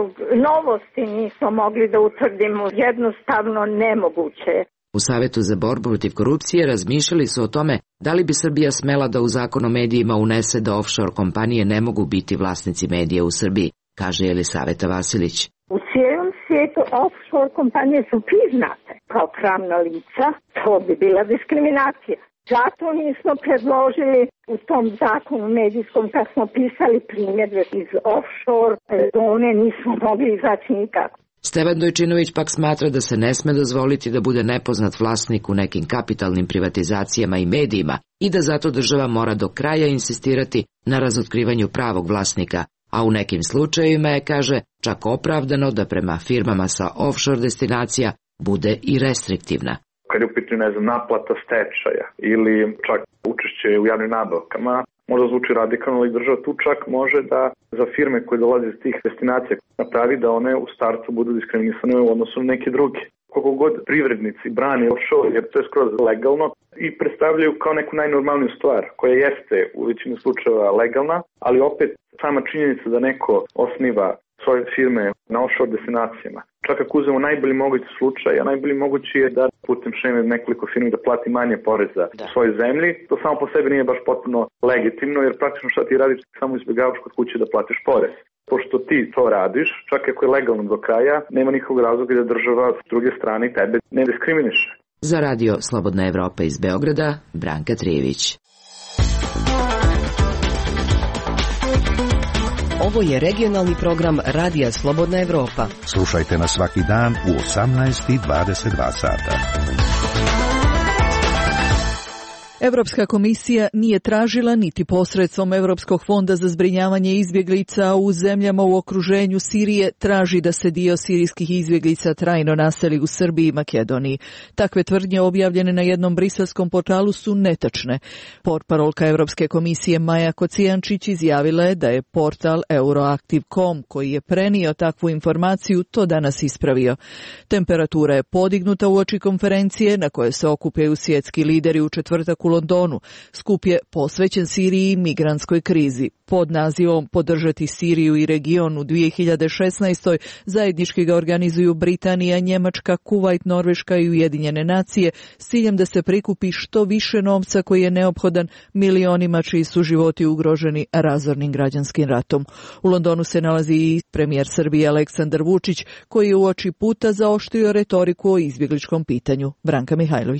novosti nismo mogli da utvrdimo, jednostavno nemoguće. U Savetu za borbu protiv korupcije razmišljali su o tome da li bi Srbija smela da u zakon o medijima unese da offshore kompanije ne mogu biti vlasnici medija u Srbiji, kaže Jelisaveta Vasiljić. U cijelom svijetu offshore kompanije su priznate kao pravna lica, to bi bila diskriminacija. Zato nismo predložili u tom zakonu medijskom, kad smo pisali primjedbe iz offshore zone, nismo mogli izaći nikako. Stevan Dojčinović pak smatra da se ne sme dozvoliti da bude nepoznat vlasnik u nekim kapitalnim privatizacijama i medijima i da zato država mora do kraja insistirati na razotkrivanju pravog vlasnika, a u nekim slučajevima je, kaže, čak opravdano da prema firmama sa offshore destinacija bude i restriktivna. Kad je u pitanju, ne znam, naplata stečaja ili čak učešće u javnim nabavkama, možda zvuči radikalno, ali država tu čak može da za firme koje dolaze iz tih destinacija napravi da one u startu budu diskriminisane u odnosu na neke druge. Koliko god privrednici brani offshore, jer to je skroz legalno, i predstavljaju kao neku najnormalniju stvar, koja jeste u većini slučajeva legalna, ali opet sama činjenica da neko osniva svoje firme na offshore destinacijama. Čak ako uzmemo najbolji mogući slučaj, a najbolji mogući je da putem šeme nekoliko firmi da plati manje poreza u svojoj zemlji, to samo po sebi nije baš potpuno legitimno, jer praktično šta ti radiš, samo izbjegavaš kod kuće da platiš porez. Pošto ti to radiš, čak ako je legalno do kraja, nema nikakvog razloga da država s druge strane tebe ne diskriminiše. Za radio Slobodna Evropa iz Beograda, Branka Trijević. Ovo je regionalni program Radija Slobodna Evropa. Slušajte nas svaki dan u osamnaest i dvadeset dva sata. Europska komisija nije tražila niti posredstvom Europskog fonda za zbrinjavanje izbjeglica u zemljama u okruženju Sirije traži da se dio sirijskih izbjeglica trajno naseli u Srbiji i Makedoniji. Takve tvrdnje objavljene na jednom briselskom portalu su netačne. Portparolka Europske komisije Maja Kocijančić izjavila je da je portal Euroactiv dot com koji je prenio takvu informaciju to danas ispravio. Temperatura je podignuta uoči konferencije na kojoj se okupljaju svjetski lideri u četvrtak u Londonu. Skup je posvećen Siriji i migrantskoj krizi. Pod nazivom Podržati Siriju i region u dvije hiljade šesnaestoj zajednički ga organizuju Britanija, Njemačka, Kuvajt, Norveška i Ujedinjene nacije s ciljem da se prikupi što više novca koji je neophodan milionima čiji su životi ugroženi razornim građanskim ratom. U Londonu se nalazi i premijer Srbije Aleksandar Vučić koji je uoči puta zaoštrio retoriku o izbjegličkom pitanju. Branka Mihajlović.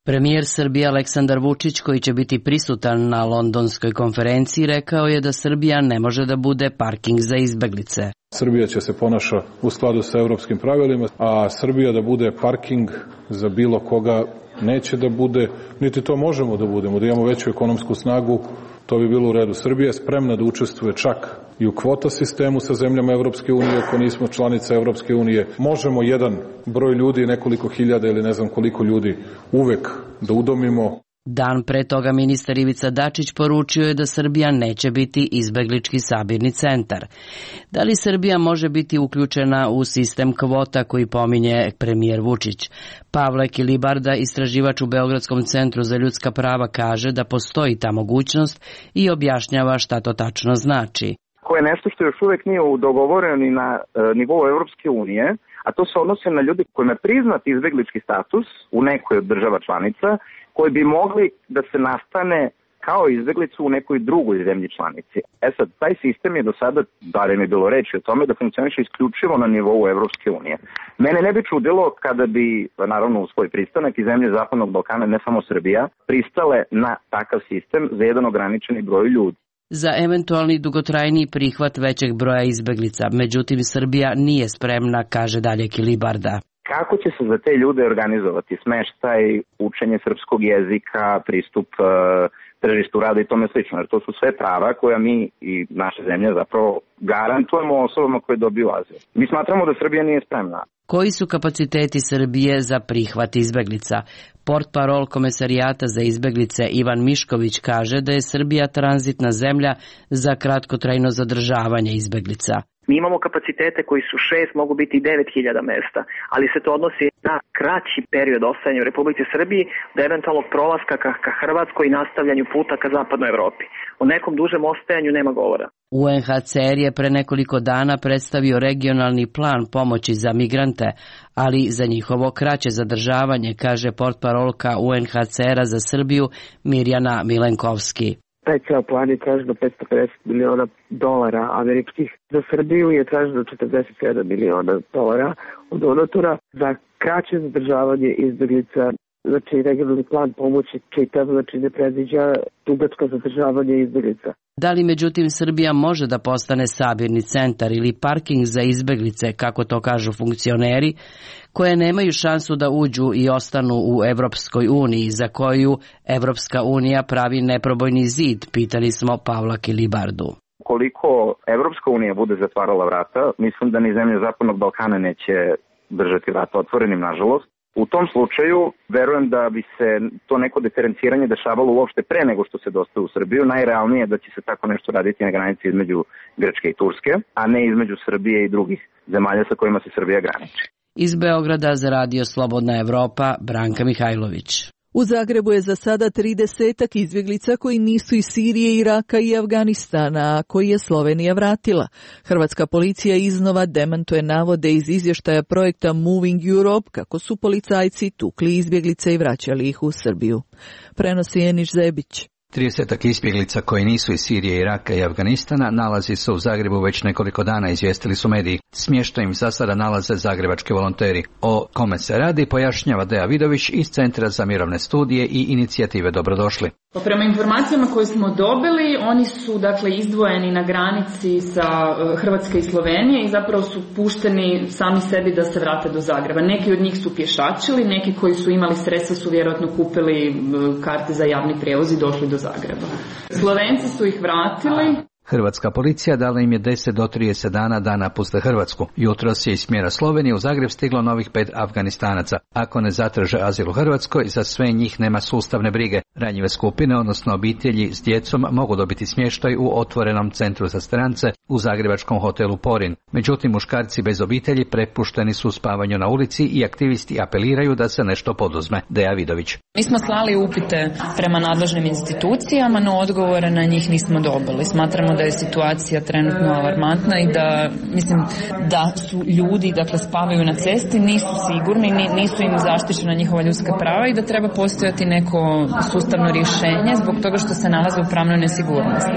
Premijer Srbije Aleksandar Vučić, koji će biti prisutan na londonskoj konferenciji, rekao je da Srbija ne može da bude parking za izbeglice. Srbija će se ponaša u skladu sa evropskim pravilima, a Srbija da bude parking za bilo koga neće da bude, niti to možemo da budemo, da imamo veću ekonomsku snagu, to bi bilo u redu. Srbija je spremna da učestvuje čak i u kvota sistemu sa zemljama Evropske unije, ako nismo članica Evropske unije. Možemo jedan broj ljudi, nekoliko hiljada ili ne znam koliko ljudi, uvek da udomimo. Dan pre toga ministar Ivica Dačić poručio je da Srbija neće biti izbeglički sabirni centar. Da li Srbija može biti uključena u sistem kvota koji pominje premijer Vučić? Pavle Kilibarda, istraživač u Beogradskom centru za ljudska prava, kaže da postoji ta mogućnost i objašnjava šta to tačno znači. Koje je nešto što još uvek nije dogovoreno ni na e, nivou Evropske unije, a to se odnosi na ljudi kojima je priznat izbeglički status u nekoj od država članica, koji bi mogli da se nastane kao izbeglicu u nekoj drugoj zemlji članici. E sad, taj sistem je do sada, barem je bilo reči o tome, da funkcioniše isključivo na nivou Evropske unije. Mene ne bi čudilo kada bi, naravno u svoj pristanak i zemlje Zapadnog Balkana, ne samo Srbija, pristale na takav sistem za jedan ograničeni broj ljudi. Za eventualni dugotrajni prihvat većeg broja izbeglica, međutim Srbija nije spremna, kaže dalje Kilibarda. Kako će se za te ljude organizovati smeštaj, učenje srpskog jezika, pristup e, tržištu rada i tome slično, jer to su sve prava koja mi i naše zemlje zapravo garantujemo osobama koje dobiju azil. Mi smatramo da Srbija nije spremna. Koji su kapaciteti Srbije za prihvat izbeglica? Portparol Komesarijata za izbeglice Ivan Mišković kaže da je Srbija tranzitna zemlja za kratkotrajno zadržavanje izbeglica. Mi imamo kapacitete koji su šest, mogu biti i devet hiljada mesta, ali se to odnosi na kraći period ostajanja u Republici Srbiji do eventualnog prolaska ka, ka Hrvatskoj i nastavljanju puta ka zapadnoj Evropi. O nekom dužem ostajanju nema govora. U en ha ce er je pre nekoliko dana predstavio regionalni plan pomoći za migrante, ali za njihovo kraće zadržavanje, kaže portparolka u en ha ce era za Srbiju Mirjana Milenkovski. Taj ceo plan je tražen do petsto pedeset miliona dolara američkih. Za Srbiju je tražen do četrdeset sedam miliona dolara od donatora. Za kraće zadržavanje izbeglica, znači regionalni plan pomoći čitav, znači ne predviđa dugačko zadržavanje izbeglica. Da li međutim Srbija može da postane sabirni centar ili parking za izbeglice, kako to kažu funkcioneri, koje nemaju šansu da uđu i ostanu u Evropskoj uniji, za koju Evropska unija pravi neprobojni zid, pitali smo Pavla Kilibardu. Koliko Evropska unija bude zatvarala vrata, mislim da ni zemlje Zapadnog Balkana neće držati vrata otvorenim, nažalost. U tom slučaju, verujem da bi se to neko diferenciranje dešavalo uopšte pre nego što se dostaje u Srbiju. Najrealnije je da će se tako nešto raditi na granici između Grčke i Turske, a ne između Srbije i drugih zemalja sa kojima se Srbija graniči. Iz Beograda za Radio Slobodna Evropa, Branka Mihajlović. U Zagrebu je za sada tridesetak izbjeglica koji nisu iz Sirije, Iraka i Afganistana, a koji je Slovenija vratila. Hrvatska policija iznova demantuje navode iz izvještaja projekta Moving Europe kako su policajci tukli izbjeglice i vraćali ih u Srbiju. Prenosi Eniš Zebić. tridesetak izbjeglica koji nisu iz Sirije, Iraka i Afganistana nalazi se u Zagrebu već nekoliko dana, izvijestili su mediji. Smještaj im za sada nalaze zagrebački volonteri. O kome se radi pojašnjava Deja Vidović iz Centra za mirovne studije i inicijative Dobrodošli. Pa prema informacijama koje smo dobili, oni su dakle izdvojeni na granici sa Hrvatske i Slovenije i zapravo su pušteni sami sebi da se vrate do Zagreba. Neki od njih su pješačili, neki koji su imali sredstva su vjerojatno kupili karte za javni prijevoz i došli do Zagreba. Slovenci su ih vratili. Hrvatska policija dala im je deset do trideset dana da napuste Hrvatsku. Jutros je iz smjera Slovenije u Zagreb stiglo novih pet Afganistanaca. Ako ne zatraže azil u Hrvatskoj, za sve njih nema sustavne brige. Ranjive skupine, odnosno obitelji s djecom, mogu dobiti smještaj u otvorenom centru za strance u zagrebačkom hotelu Porin. Međutim, muškarci bez obitelji prepušteni su spavanju na ulici i aktivisti apeliraju da se nešto poduzme. Deja Vidović. Mi smo slali upite prema nadležnim institucijama, no odgovore na njih nismo dobili. Smatramo da je situacija trenutno alarmantna i da, mislim, da su ljudi, dakle, spavaju na cesti, nisu sigurni, nisu im zaštićena njihova ljudska prava i da treba postojati neko sustavno rješenje zbog toga što se nalaze u pravnoj nesigurnosti.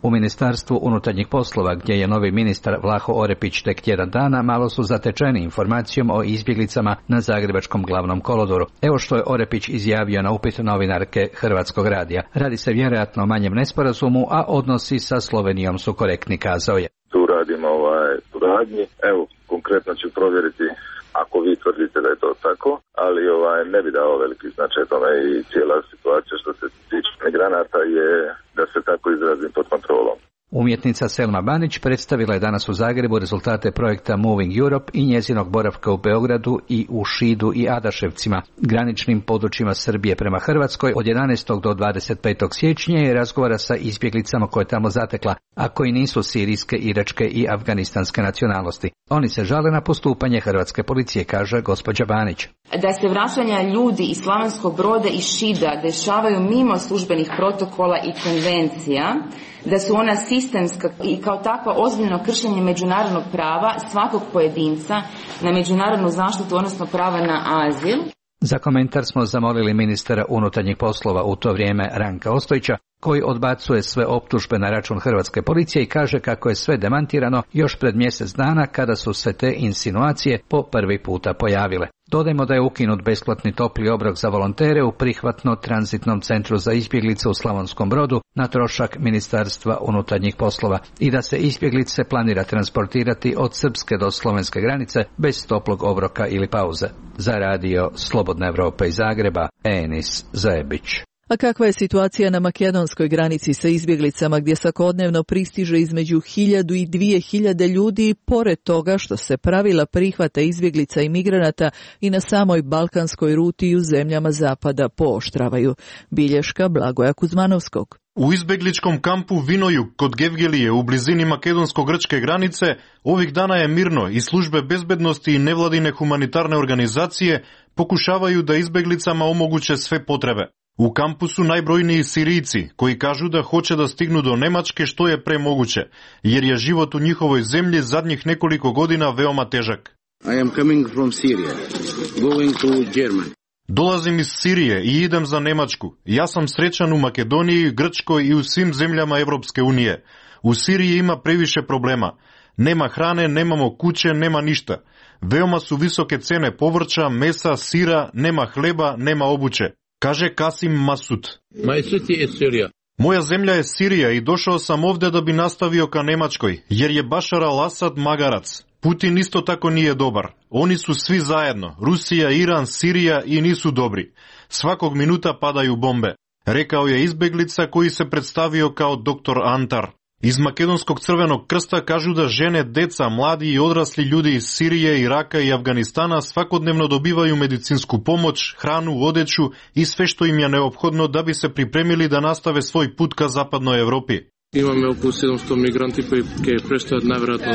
U Ministarstvu unutarnjih poslova, gdje je novi ministar Vlaho Orepić tek tjedan dana, malo su zatečeni informacijom o izbjeglicama na zagrebačkom glavnom kolodvoru. Evo što je Orepić izjavio na upit novinarke Hrvatskog radija. Radi se vjerojatno o manjem nesporazumu, a odnosi sa Slovenijom su korektni, kazao je. Tu radimo ovaj suradnji. Evo, konkretno ću provjeriti ako vi tvrdite da je to tako, ali ovaj ne bi dao veliki značaj tome i cijela situacija što se tiče migranata je, da se tako izrazim, pod kontrolom. Umjetnica Selma Banić predstavila je danas u Zagrebu rezultate projekta Moving Europe i njezinog boravka u Beogradu i u Šidu i Adaševcima, graničnim područjima Srbije prema Hrvatskoj od jedanaestog do dvadeset petog siječnja i razgovara sa izbjeglicama koje tamo zatekla, a koji nisu sirijske, iračke i afganistanske nacionalnosti. Oni se žale na postupanje hrvatske policije, kaže gospođa Banić. Da se vraćanja ljudi iz Slavonskog Broda i Šida dešavaju mimo službenih protokola i konvencija, da su ona sistemska i kao takva ozbiljno kršenje međunarodnog prava svakog pojedinca na međunarodnu zaštitu, odnosno prava na azil. Za komentar smo zamolili ministra unutarnjih poslova u to vrijeme Ranka Ostojića, koji odbacuje sve optužbe na račun hrvatske policije i kaže kako je sve demantirano još pred mjesec dana kada su se te insinuacije po prvi puta pojavile. Dodajmo da je ukinut besplatni topli obrok za volontere u prihvatno-tranzitnom centru za izbjeglice u Slavonskom Brodu na trošak Ministarstva unutarnjih poslova i da se izbjeglice planira transportirati od srpske do slovenske granice bez toplog obroka ili pauze. Za radio Slobodna Evropa iz Zagreba, Enis Zajebić. A kakva je situacija na makedonskoj granici sa izbjeglicama gdje svakodnevno pristiže između hiljadu i dvije hiljade ljudi, pored toga što se pravila prihvata izbjeglica i migranata i na samoj balkanskoj ruti i u zemljama zapada pooštravaju? Bilješka Blagoja Kuzmanovskog. U izbjegličkom kampu Vinojug kod Gevgelije u blizini makedonsko-grčke granice ovih dana je mirno i službe bezbednosti i nevladine humanitarne organizacije pokušavaju da izbjeglicama omoguće sve potrebe. U kampu su najbrojniji Sirijci, koji kažu da hoće da stignu do Nemačke što je pre moguće, jer je život u njihovoj zemlji zadnjih nekoliko godina veoma težak. I am coming from Syria, going to Germany. Dolazim iz Sirije i idem za Nemačku. Ja sam srećan u Makedoniji, Grčkoj i u svim zemljama Evropske unije. U Siriji ima previše problema. Nema hrane, nemamo kuće, nema ništa. Veoma su visoke cene povrća, mesa, sira, nema hleba, nema obuće. Kaže Kasim Masud. My city is Syria. Moja zemlja je Sirija i došao sam ovdje da bi nastavio ka Nemačkoj, jer je Bašar al-Asad magarac. Putin isto tako nije dobar. Oni su svi zajedno, Rusija, Iran, Sirija i nisu dobri. Svakog minuta padaju bombe, rekao je izbjeglica koji se predstavio kao doktor Antar. Iz Makedonskog crvenog krsta kažu da žene, deca, mladi i odrasli ljudi iz Sirije, Iraka i Afganistana svakodnevno dobivaju medicinsku pomoć, hranu, odeću i sve što im je neophodno da bi se pripremili da nastave svoj put ka zapadnoj Evropi. Imamo oko sedamsto migranti koji predstavljaju najvjerojatno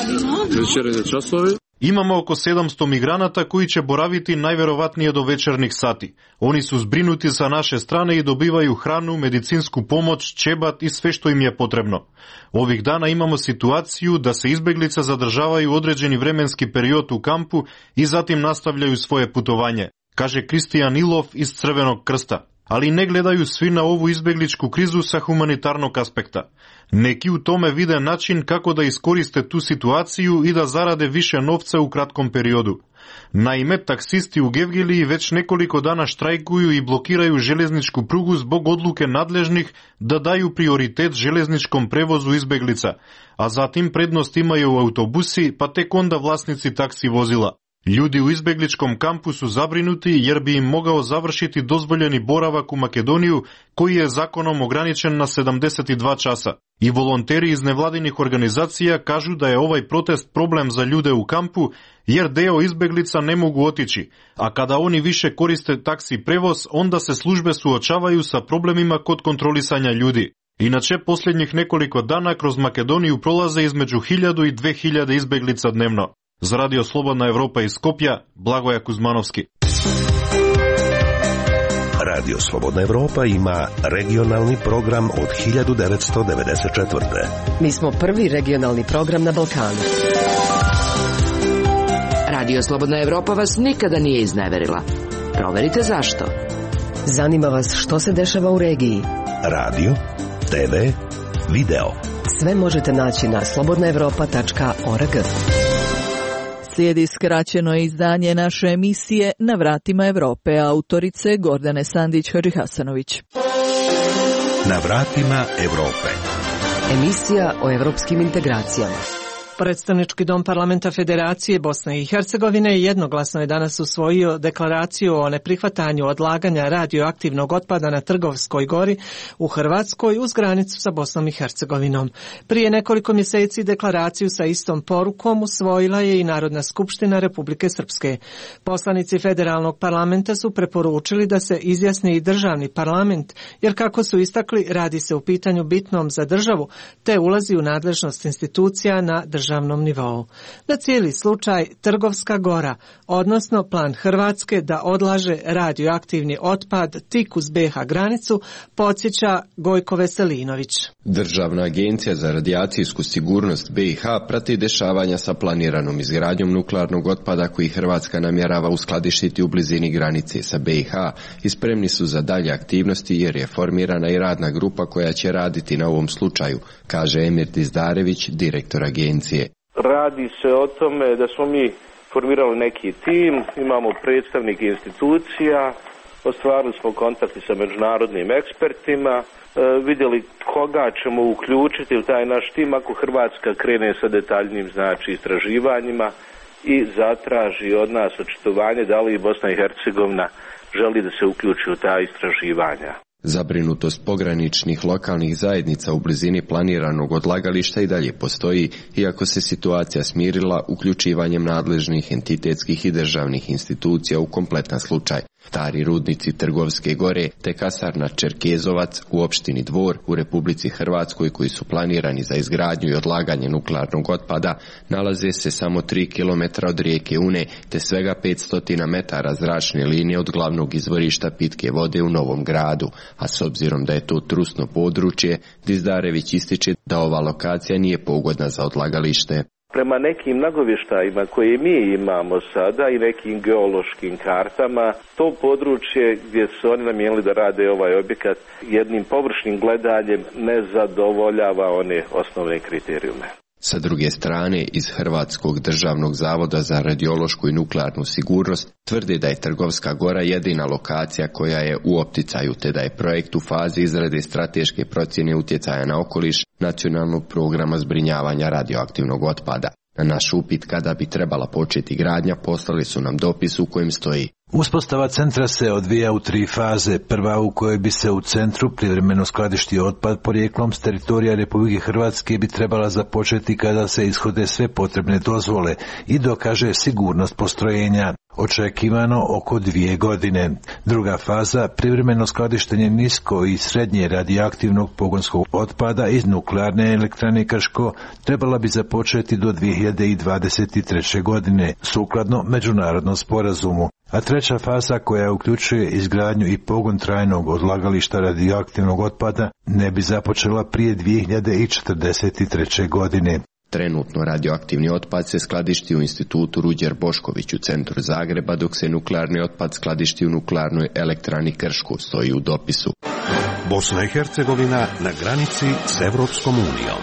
do večernje časove. Imamo oko sedamsto migranata koji će boraviti najverovatnije do večernjih sati. Oni su zbrinuti sa naše strane i dobivaju hranu, medicinsku pomoć, čebat i sve što im je potrebno. Ovih dana imamo situaciju da se izbjeglice zadržavaju određeni vremenski period u kampu i zatim nastavljaju svoje putovanje, kaže Kristijan Ilov iz Crvenog krsta. Ali ne gledaju svi na ovu izbjegličku krizu sa humanitarnog aspekta. Neki u tome vide način kako da iskoriste tu situaciju i da zarade više novca u kratkom periodu. Naime, taksisti u Gevgeliji već nekoliko dana štrajkuju i blokiraju željezničku prugu zbog odluke nadležnih da daju prioritet željezničkom prevozu izbjeglica, a zatim prednost imaju autobusi, pa tek onda vlasnici taksi vozila. Ljudi u izbjegličkom kampu su zabrinuti jer bi im mogao završiti dozvoljeni boravak u Makedoniju koji je zakonom ograničen na sedamdeset dva časa. I volonteri iz nevladinih organizacija kažu da je ovaj protest problem za ljude u kampu jer deo izbjeglica ne mogu otići, a kada oni više koriste taksi prevoz onda se službe suočavaju sa problemima kod kontrolisanja ljudi. Inače, posljednjih nekoliko dana kroz Makedoniju prolaze između hiljadu i dve hiljade izbjeglica dnevno. Za radio Slobodna Evropa iz Skopja, Blagoja Kuzmanovski. Radio Slobodna Evropa ima regionalni program od hiljadu devetsto devedeset četvrte. Mi smo prvi regionalni program na Balkanu. Radio Slobodna Evropa vas nikada nije izneverila. Proverite zašto. Zanima vas što se dešava u regiji. Radio, te ve, video. Sve možete naći na slobodna evropa tačka org. Slijedi skraćeno izdanje naše emisije Na vratima Evrope, autorice Gordane Sandić-Hadžihasanović. Na vratima Evrope. Emisija o evropskim integracijama. Predstavnički dom parlamenta Federacije Bosne i Hercegovine jednoglasno je danas usvojio deklaraciju o neprihvatanju odlaganja radioaktivnog otpada na Trgovskoj gori u Hrvatskoj uz granicu sa Bosnom i Hercegovinom. Prije nekoliko mjeseci deklaraciju sa istom porukom usvojila je i Narodna skupština Republike Srpske. Poslanici federalnog parlamenta su preporučili da se izjasni i državni parlament, jer kako su istakli, radi se o pitanju bitnom za državu, te ulazi u nadležnost institucija na državnom državnom nivou. Na cijeli slučaj Trgovska gora, odnosno plan Hrvatske da odlaže radioaktivni otpad tik uz be ha granicu, podsjeća Gojko Veselinović. Državna agencija za radijacijsku sigurnost be i ha prati dešavanja sa planiranom izgradnjom nuklearnog otpada koji Hrvatska namjerava uskladištiti u blizini granice sa be i ha i spremni su za dalje aktivnosti jer je formirana i radna grupa koja će raditi na ovom slučaju, kaže Emir Dizdarević, direktor agencije. Radi se o tome da smo mi formirali neki tim, imamo predstavnike institucija, ostvarili smo kontakte sa međunarodnim ekspertima, e, vidjeli koga ćemo uključiti u taj naš tim ako Hrvatska krene sa detaljnim znači istraživanjima i zatraži od nas očitovanje da li Bosna i Hercegovina želi da se uključi u ta istraživanja. Zabrinutost pograničnih lokalnih zajednica u blizini planiranog odlagališta i dalje postoji, iako se situacija smirila uključivanjem nadležnih entitetskih i državnih institucija u kompletan slučaj. Stari rudnici Trgovske gore te kasarna Čerkezovac u opštini Dvor u Republici Hrvatskoj koji su planirani za izgradnju i odlaganje nuklearnog otpada nalaze se samo tri kilometra od rijeke Une te svega petsto metara zračne linije od glavnog izvorišta pitke vode u Novom Gradu, a s obzirom da je to trusno područje, Dizdarević ističe da ova lokacija nije pogodna za odlagalište. Prema nekim nagovještajima koje mi imamo sada i nekim geološkim kartama, to područje gdje su oni namijenili da rade ovaj objekat jednim površnim gledanjem ne zadovoljava one osnovne kriterijume. Sa druge strane, iz Hrvatskog državnog zavoda za radiološku i nuklearnu sigurnost tvrde da je Trgovska gora jedina lokacija koja je u opticaju, te da je projekt u fazi izrade strateške procjene utjecaja na okoliš nacionalnog programa zbrinjavanja radioaktivnog otpada. Na naš upit kada bi trebala početi gradnja poslali su nam dopis u kojem stoji: Uspostava centra se odvija u tri faze. Prva u kojoj bi se u centru privremeno skladištio otpad porijeklom s teritorija Republike Hrvatske bi trebala započeti kada se ishode sve potrebne dozvole i dokaže sigurnost postrojenja. Očekivano oko dvije godine. Druga faza, privremeno skladištenje nisko i srednje radioaktivnog pogonskog otpada iz nuklearne elektrane Krško, trebala bi započeti do dvije hiljade dvadeset treće. godine, sukladno međunarodnom sporazumu. A treća faza, koja uključuje izgradnju i pogon trajnog odlagališta radioaktivnog otpada, ne bi započela prije dvije hiljade četrdeset treće. godine. Trenutno radioaktivni otpad se skladišti u institutu Ruđer Bošković u centru Zagreba, dok se nuklearni otpad skladišti u nuklearnoj elektrani Krško, stoji u dopisu. Bosna i Hercegovina na granici s Evropskom unijom.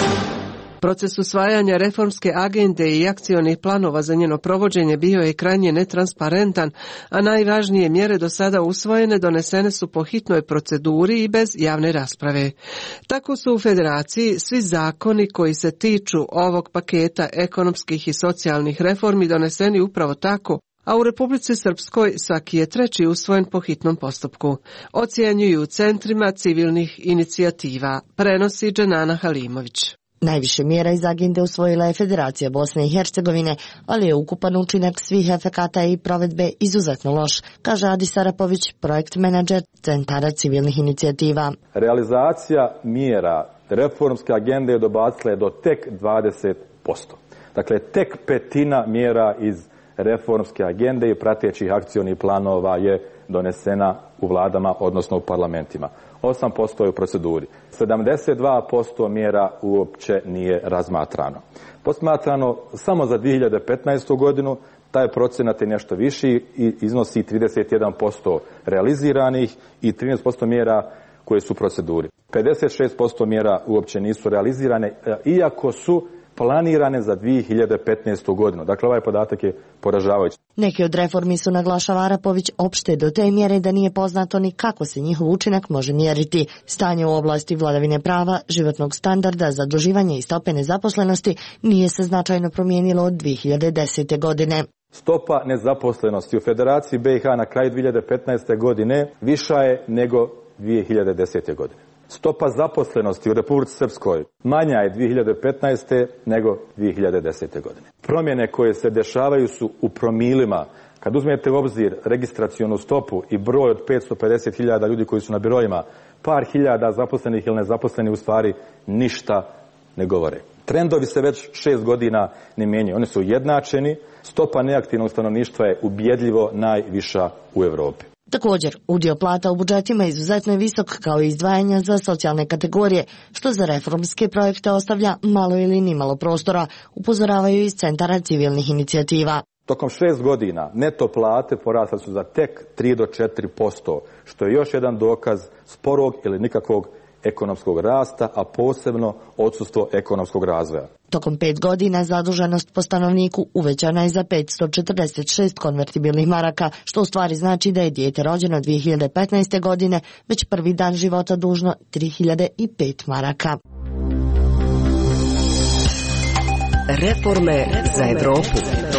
Proces usvajanja reformske agende i akcionih planova za njeno provođenje bio je krajnje netransparentan, a najvažnije mjere do sada usvojene donesene su po hitnoj proceduri i bez javne rasprave. Tako su u Federaciji svi zakoni koji se tiču ovog paketa ekonomskih i socijalnih reformi doneseni upravo tako, a u Republici Srpskoj svaki je treći usvojen po hitnom postupku. Ocjenjuju u centrima civilnih inicijativa, prenosi Dženana Halimović. Najviše mjera iz agende usvojila je Federacija Bosne i Hercegovine, ali je ukupan učinak svih efekata i provedbe izuzetno loš, kaže Adi Sarapović, projekt menadžer Centara civilnih inicijativa. Realizacija mjera reformske agende je dobacila do tek dvadeset posto. Dakle, tek petina mjera iz reformske agende i pratećih akcionih planova je donesena u vladama, odnosno u parlamentima. osam posto je u proceduri. sedamdeset dva posto mjera uopće nije razmatrano. Posmatrano samo za dvije hiljade petnaestu. godinu, taj procenat je nešto viši i iznosi trideset jedan posto realiziranih i trinaest posto mjera koje su u proceduri. pedeset šest posto mjera uopće nisu realizirane, iako su planirane za dvije hiljade petnaestu godinu. Dakle, ovaj podatak je poražavajući. Neki od reformi su, naglašava Arapović, opšte do te mjere da nije poznato ni kako se njihov učinak može mjeriti. Stanje u oblasti vladavine prava, životnog standarda, zaduživanja i stope nezaposlenosti nije se značajno promijenilo od dvije hiljade desete. godine. Stopa nezaposlenosti u Federaciji B i H na kraju dvije hiljade petnaeste. godine viša je nego dvije hiljade desete. godine. Stopa zaposlenosti u Republici Srpskoj manja je dvije hiljade petnaeste. nego dvije hiljade desete. godine. Promjene koje se dešavaju su u promilima. Kad uzmete u obzir registracionu stopu i broj od petsto pedeset hiljada ljudi koji su na birojima, par hiljada zaposlenih ili nezaposlenih u stvari ništa ne govore. Trendovi se već šest godina ne mijenjaju. Oni su ujednačeni. Stopa neaktivnog stanovništva je ubjedljivo najviša u Europi. Također, udio plata u budžetima izuzetno je visok, kao i izdvajanja za socijalne kategorije, što za reformske projekte ostavlja malo ili nimalo prostora, upozoravaju iz centara civilnih inicijativa. Tokom šest godina neto plate porasle su za tek tri do četiri posto, što je još jedan dokaz sporog ili nikakvog ekonomskog rasta, a posebno odsustvo ekonomskog razvoja. Tokom pet godina zaduženost po stanovniku uvećana je za petsto četrdeset šest konvertibilnih maraka, što u stvari znači da je dijete rođeno dvije hiljade petnaeste. godine već prvi dan života dužno tri hiljade pet maraka. Reforme za Evropu.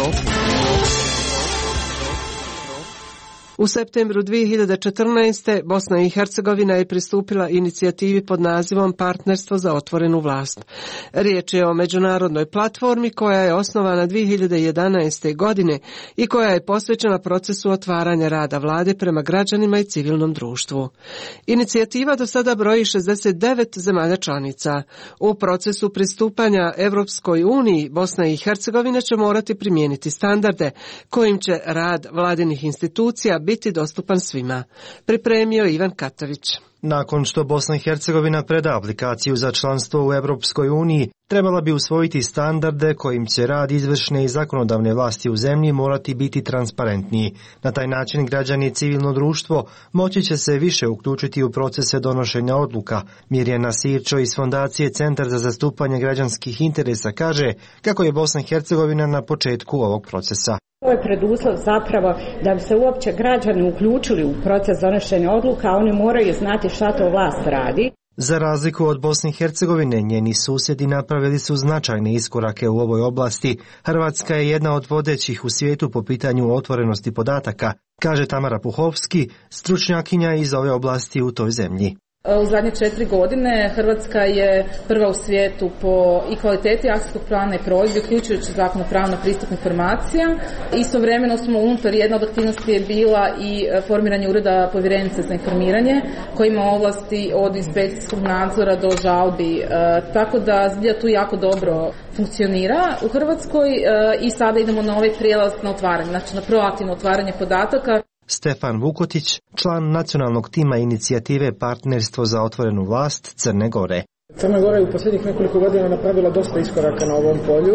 U septembru dvije hiljade četrnaeste. Bosna i Hercegovina je pristupila inicijativi pod nazivom Partnerstvo za otvorenu vlast. Riječ je o međunarodnoj platformi koja je osnovana dvije hiljade jedanaeste. godine i koja je posvećena procesu otvaranja rada vlade prema građanima i civilnom društvu. Inicijativa do sada broji šezdeset devet zemalja članica. U procesu pristupanja Evropskoj uniji Bosna i Hercegovina će morati primijeniti standarde kojim će rad vladinih institucija biti dostupan svima. Pripremio Ivan Katavić. Nakon što Bosna i Hercegovina preda aplikaciju za članstvo u Europskoj uniji, trebala bi usvojiti standarde kojim će rad izvršne i zakonodavne vlasti u zemlji morati biti transparentniji. Na taj način građani i civilno društvo moći će se više uključiti u procese donošenja odluka. Mirjana Sirčo iz Fondacije Centar za zastupanje građanskih interesa kaže kako je Bosna i Hercegovina na početku ovog procesa. Ovo je preduslov zapravo da bi se uopće građani uključili u proces donošenja odluka, oni moraju znati šta to vlast radi. Za razliku od Bosne i Hercegovine, njeni susjedi napravili su značajne iskorake u ovoj oblasti. Hrvatska je jedna od vodećih u svijetu po pitanju otvorenosti podataka, kaže Tamara Puhovski, stručnjakinja iz ove oblasti u toj zemlji. U zadnje četiri godine Hrvatska je prva u svijetu po i kvaliteti akcijskog plana i provedbi, uključujući zakon o pravu na pristup informacija. Istovremeno smo unutar, jedna od aktivnosti je bila i formiranje ureda povjerenice za informiranje, koji ima ovlasti od inspekcijskog nadzora do žalbi. E, tako da zbilja tu jako dobro funkcionira u Hrvatskoj e, i sada idemo na ovaj prijelaz na otvaranje, znači na proaktivno otvaranje podataka. Stefan Vukotić, član nacionalnog tima inicijative Partnerstvo za otvorenu vlast Crne Gore. Crna Gora je u posljednjih nekoliko godina napravila dosta iskoraka na ovom polju.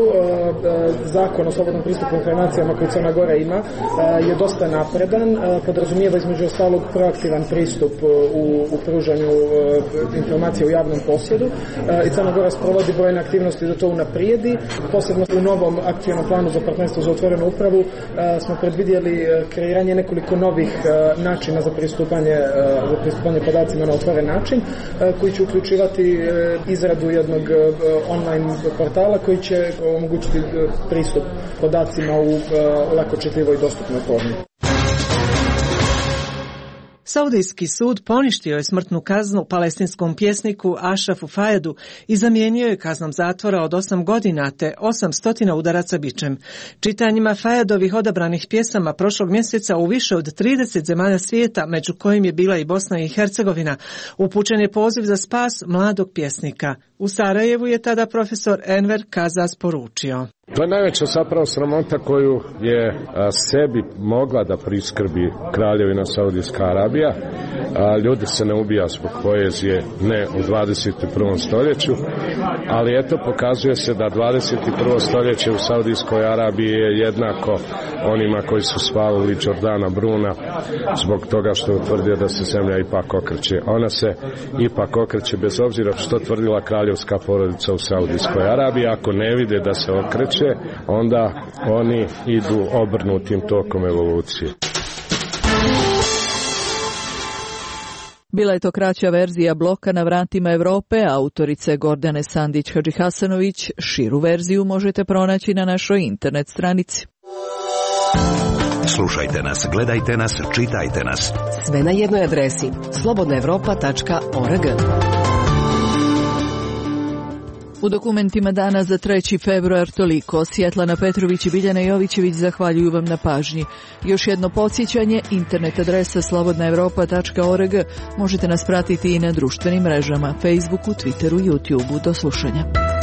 Zakon o slobodnom pristupu informacijama koji Crna Gora ima je dosta napredan, podrazumijeva između ostalog proaktivan pristup u, u pružanju informacija u javnom posjedu i Crna Gora sprovodi brojne aktivnosti da to unaprijedi. Posebno u novom akcijnom planu za partnerstvo za otvorenu upravu smo predvidjeli kreiranje nekoliko novih načina za pristupanje, za pristupanje podacima na otvoren način koji će uključivati izradu jednog online portala koji će omogućiti pristup podacima u lako čitljivoj i dostupnoj formi. Saudijski sud poništio je smrtnu kaznu palestinskom pjesniku Ašrafu Fajadu i zamijenio je kaznom zatvora od osam godina te osamsto udaraca bičem. Čitanjima Fajadovih odabranih pjesama prošlog mjeseca u više od trideset zemalja svijeta, među kojim je bila i Bosna i Hercegovina, upućen je poziv za spas mladog pjesnika. U Sarajevu je tada profesor Enver Kazas poručio. To je najveća zapravo sramota koju je a, sebi mogla da priskrbi Kraljevina Saudijska Arabija. A, ljudi se ne ubija zbog poezije, ne u dvadeset prvom stoljeću, ali eto pokazuje se da dvadeset prvo stoljeće u Saudijskoj Arabiji je jednako onima koji su svalili Jordana Bruna zbog toga što je utvrdio da se zemlja ipak okreće. Ona se ipak okreće bez obzira što tvrdila kraljevska porodica u Saudijskoj Arabiji. Ako ne vide da se okreće, onda oni idu obrnutim tokom evolucije. Bila je to kraća verzija bloka Na vratima Evrope, autorice Gordane Sandić-Hadžihasanović. Širu verziju možete pronaći na našoj internet stranici. Slušajte nas, gledajte nas, čitajte nas. Sve na jednoj adresi slobodna evropa tačka org. U dokumentima dana za treći februar toliko. Svjetlana Petrović i Biljana Jovićević zahvaljuju vam na pažnji. Još jedno podsjećanje, internet adresa slobodna evropa tačka org. Možete nas pratiti i na društvenim mrežama, Facebooku, Twitteru, YouTubeu. Do slušanja.